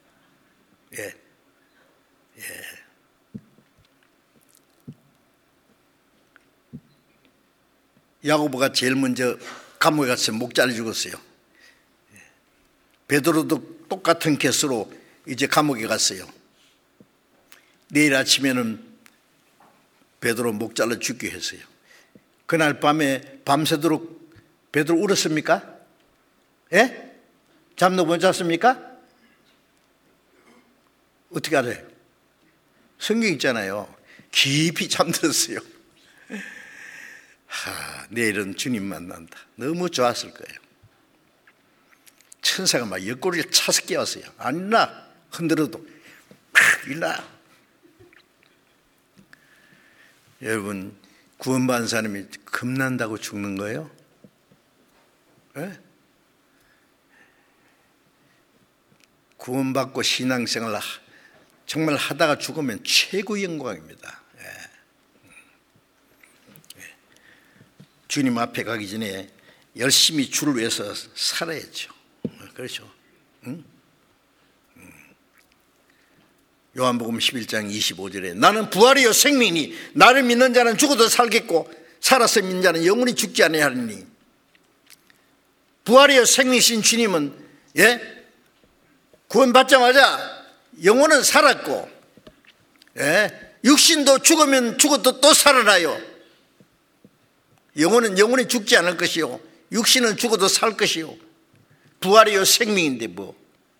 Speaker 1: 야고보가 제일 먼저 감옥에 가서 목 잘려 죽었어요. 베드로도 똑같은 개수로 이제 감옥에 갔어요. 내일 아침에는 베드로 목 잘라 죽게 했어요. 그날 밤에 밤새도록 베드로 울었습니까? 잠도 못 잤습니까? 어떻게 알아요? 성경 있잖아요. 깊이 잠들었어요. 내일은 주님 만난다. 너무 좋았을 거예요. 천사가 막 옆구리를 차서 깨웠어요. 안 일어나. 흔들어도 일어나. 여러분, 구원받은 사람이 겁난다고 죽는 거예요? 구원받고 신앙생활 정말 하다가 죽으면 최고의 영광입니다. 주님 앞에 가기 전에 열심히 주를 위해서 살아야죠. 그렇죠? 요한복음 11장 25절에 나는 부활이요 생명이니 나를 믿는 자는 죽어도 살겠고 살아서 믿는 자는 영원히 죽지 아니하리니. 부활이요 생명이신 주님은 구원받자마자 영혼은 살았고 육신도 죽으면 죽어도 또 살아나요. 영혼은 영원히 죽지 않을 것이요 육신은 죽어도 살 것이요. 부활이요 생명인데 뭐.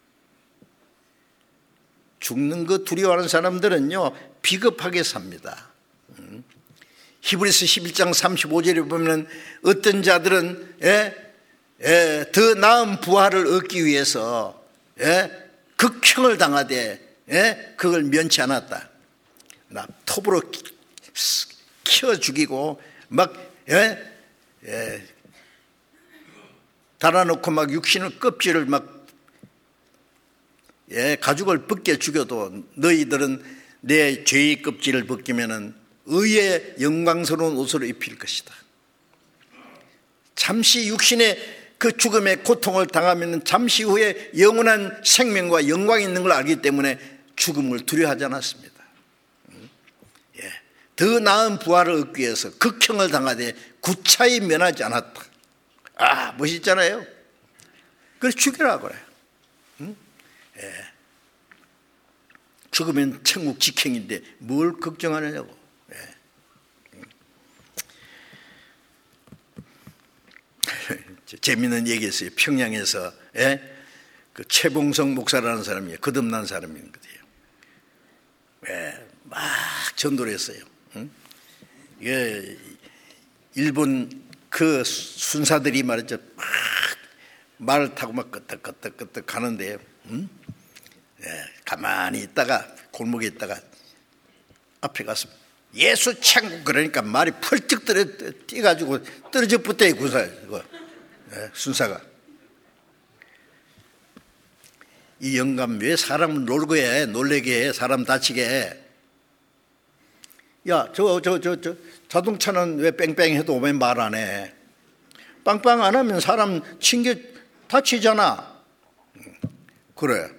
Speaker 1: 죽는 거 두려워하는 사람들은요 비겁하게 삽니다. 히브리서 11장 35절에 보면 어떤 자들은 더 나은 부활을 얻기 위해서 극형을 당하되 그걸 면치 않았다. 톱으로 키워 죽이고 막 달아놓고 막 육신의 껍질을 막 가죽을 벗겨 죽여도 너희들은 내 죄의 껍질을 벗기면은 의의 영광스러운 옷을 입힐 것이다. 잠시 육신의 그 죽음의 고통을 당하면 잠시 후에 영원한 생명과 영광이 있는 걸 알기 때문에 죽음을 두려워하지 않았습니다. 더 나은 부활을 얻기 위해서 극형을 당하되 구차히 면하지 않았다. 멋있잖아요. 그래서 죽이라고 그래요. 죽으면 천국 직행인데 뭘 걱정하느냐고. 재미있는 얘기였어요. 평양에서 그 최봉성 목사라는 사람이 거듭난 사람인 거예요. 막 전도를 했어요. 일본 그 순사들이 말이죠, 막 말을 타고 막 끄떡끄떡 가는데 가만히 있다가 골목에 있다가 앞에 가서 예수 천국 그러니까 말이 펄쩍 뛰어가지고 떨어져 붙어요. 순사가 이 영감 왜 사람을 놀래게 해? 사람 다치게 해? 야, 저 자동차는 왜 뺑뺑 해도 왜 말 안 해? 빵빵 안 하면 사람 튕겨 다치잖아. 그래.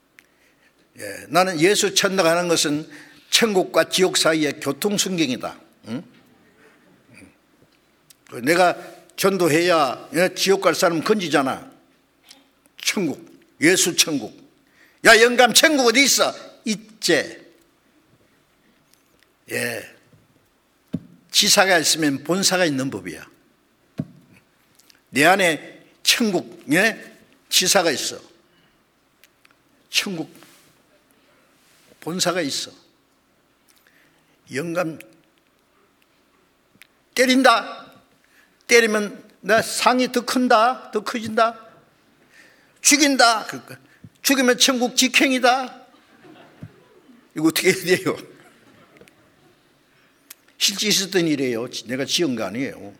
Speaker 1: 나는 예수 찾나 가는 것은 천국과 지옥 사이의 교통순경이다. 내가 전도해야 지옥 갈 사람 건지잖아. 천국, 예수 천국. 야, 영감 천국 어디 있어? 있제. 지사가 있으면 본사가 있는 법이야. 내 안에 천국, 지사가 있어. 천국 본사가 있어. 영감 때린다. 때리면 내 상이 더 큰다. 더 커진다. 죽인다. 그러니까 죽이면 천국 직행이다. 이거 어떻게 해야 돼요? 실제 있었던 일이에요. 내가 지은 거 아니에요.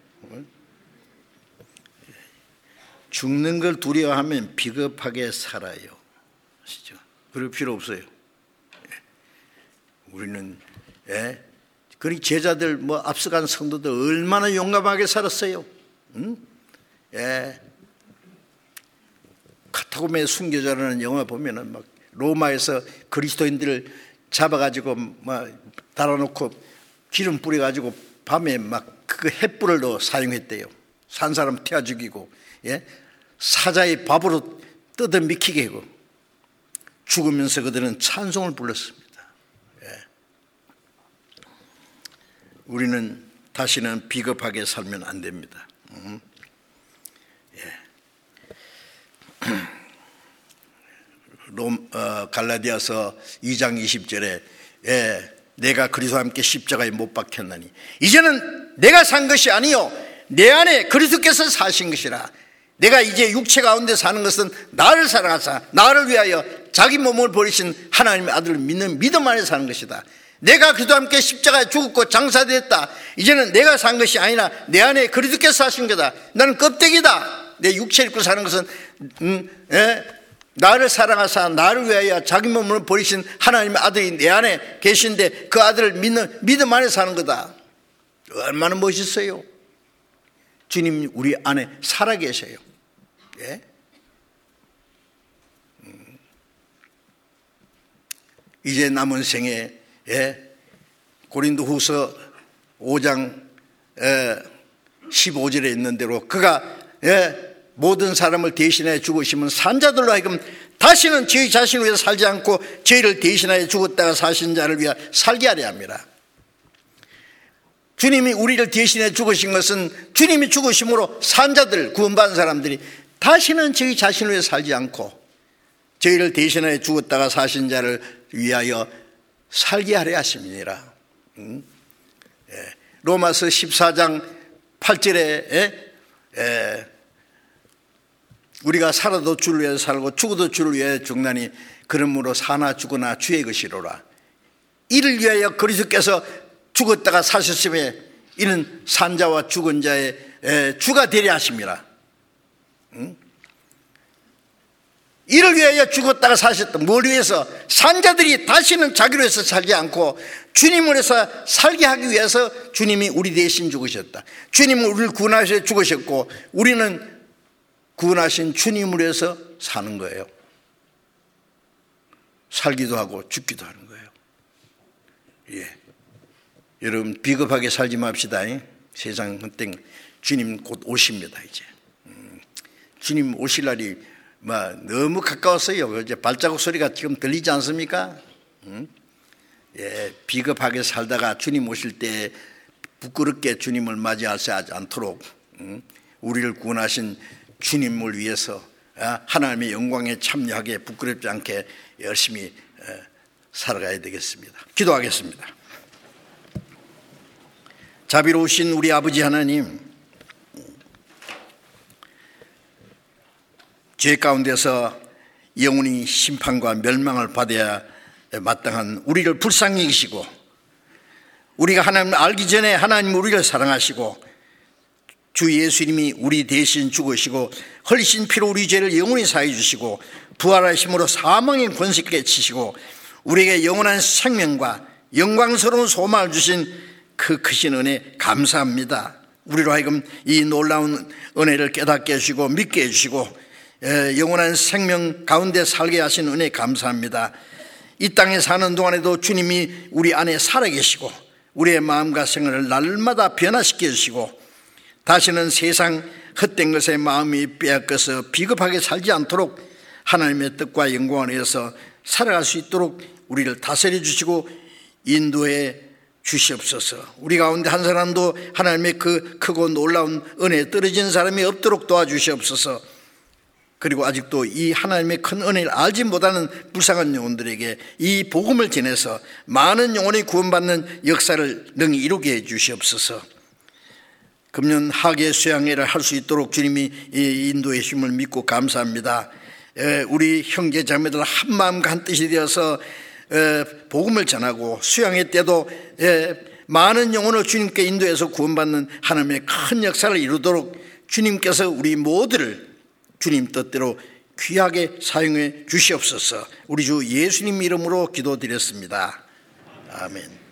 Speaker 1: 죽는 걸 두려워하면 비겁하게 살아요. 아시죠? 그럴 필요 없어요. 우리는 그리 제자들 앞서간 성도들 얼마나 용감하게 살았어요. 카타콤의 순교자라는 영화 보면은 막 로마에서 그리스도인들을 잡아가지고 달아놓고 기름 뿌려가지고 밤에 막 그 횃불을 더 사용했대요. 산 사람 태워 죽이고, 사자의 밥으로 뜯어 미키게 하고, 죽으면서 그들은 찬송을 불렀습니다. 우리는 다시는 비겁하게 살면 안 됩니다. 갈라디아서 2장 20절에 내가 그리스도와 함께 십자가에 못 박혔나니 이제는 내가 산 것이 아니요 내 안에 그리스도께서 사신 것이라. 내가 이제 육체 가운데 사는 것은 나를 사랑하사 나를 위하여 자기 몸을 버리신 하나님의 아들을 믿는 믿음 안에 사는 것이다. 내가 그리스도와 함께 십자가에 죽었고 장사됐다. 이제는 내가 산 것이 아니라 내 안에 그리스도께서 사신 거다. 나는 껍데기다. 내 육체를 입고 사는 것은 나를 사랑하사 나를 위하여 자기 몸을 버리신 하나님의 아들이 내 안에 계신데 그 아들을 믿는 믿음 안에 사는 거다. 얼마나 멋있어요. 주님 우리 안에 살아계셔요. 이제 남은 생에 고린도후서 5장 15절에 있는 대로 그가 모든 사람을 대신하여 죽으시면 산자들로 하여금 다시는 저희 자신을 위해 살지 않고 저희를 대신하여 죽었다가 사신 자를 위하여 살게 하려 합니다. 주님이 우리를 대신해 죽으신 것은 주님이 죽으심으로 산자들 구원받은 사람들이 다시는 저희 자신을 위해 살지 않고 저희를 대신하여 죽었다가 사신 자를 위하여 살게 하려 하심이니라. 로마서 14장 8절에 우리가 살아도 주를 위해 살고 죽어도 주를 위해 죽나니 그러므로 사나 죽으나 주의 것이로라. 이를 위하여 그리스도께서 죽었다가 사셨으며 이는 산자와 죽은 자의 주가 되려 하심이라. 이를 위하여 죽었다가 사셨던 뭘 위해서? 산자들이 다시는 자기로 해서 살지 않고 주님을 해서 살게 하기 위해서 주님이 우리 대신 죽으셨다. 주님은 우리를 구원하셔서 죽으셨고 우리는 구원하신 주님으로 해서 사는 거예요. 살기도 하고 죽기도 하는 거예요. 여러분 비겁하게 살지 맙시다. 세상 헛된 주님 곧 오십니다. 이제 주님 오실 날이 너무 가까웠어요. 이제 발자국 소리가 지금 들리지 않습니까? 비겁하게 살다가 주님 오실 때 부끄럽게 주님을 맞이하지 않도록 우리를 구원하신 주님을 위해서 하나님의 영광에 참여하게 부끄럽지 않게 열심히 살아가야 되겠습니다. 기도하겠습니다. 자비로우신 우리 아버지 하나님, 죄 가운데서 영원히 심판과 멸망을 받아야 마땅한 우리를 불쌍히 여기시고 우리가 하나님을 알기 전에 하나님 우리를 사랑하시고 주 예수님이 우리 대신 죽으시고 흘리신 피로 우리 죄를 영원히 사해 주시고 부활하심으로 사망의 권세 깨치시고 우리에게 영원한 생명과 영광스러운 소망을 주신 그 크신 은혜 감사합니다. 우리로 하여금 이 놀라운 은혜를 깨닫게 해주시고 믿게 해주시고 영원한 생명 가운데 살게 하신 은혜 감사합니다. 이 땅에 사는 동안에도 주님이 우리 안에 살아계시고 우리의 마음과 생활을 날마다 변화시켜 주시고 다시는 세상 헛된 것에 마음이 빼앗겨서 비겁하게 살지 않도록 하나님의 뜻과 영광을 위해서 살아갈 수 있도록 우리를 다스려 주시고 인도해 주시옵소서. 우리 가운데 한 사람도 하나님의 그 크고 놀라운 은혜에 떨어진 사람이 없도록 도와주시옵소서. 그리고 아직도 이 하나님의 큰 은혜를 알지 못하는 불쌍한 영혼들에게 이 복음을 전해서 많은 영혼이 구원받는 역사를 능히 이루게 해 주시옵소서. 금년 학예 수양회를 할 수 있도록 주님이 인도의 힘을 믿고 감사합니다. 우리 형제 자매들 한 마음과 한 뜻이 되어서 복음을 전하고 수양회 때도 많은 영혼을 주님께 인도해서 구원받는 하나님의 큰 역사를 이루도록 주님께서 우리 모두를 주님 뜻대로 귀하게 사용해 주시옵소서. 우리 주 예수님 이름으로 기도드렸습니다. 아멘.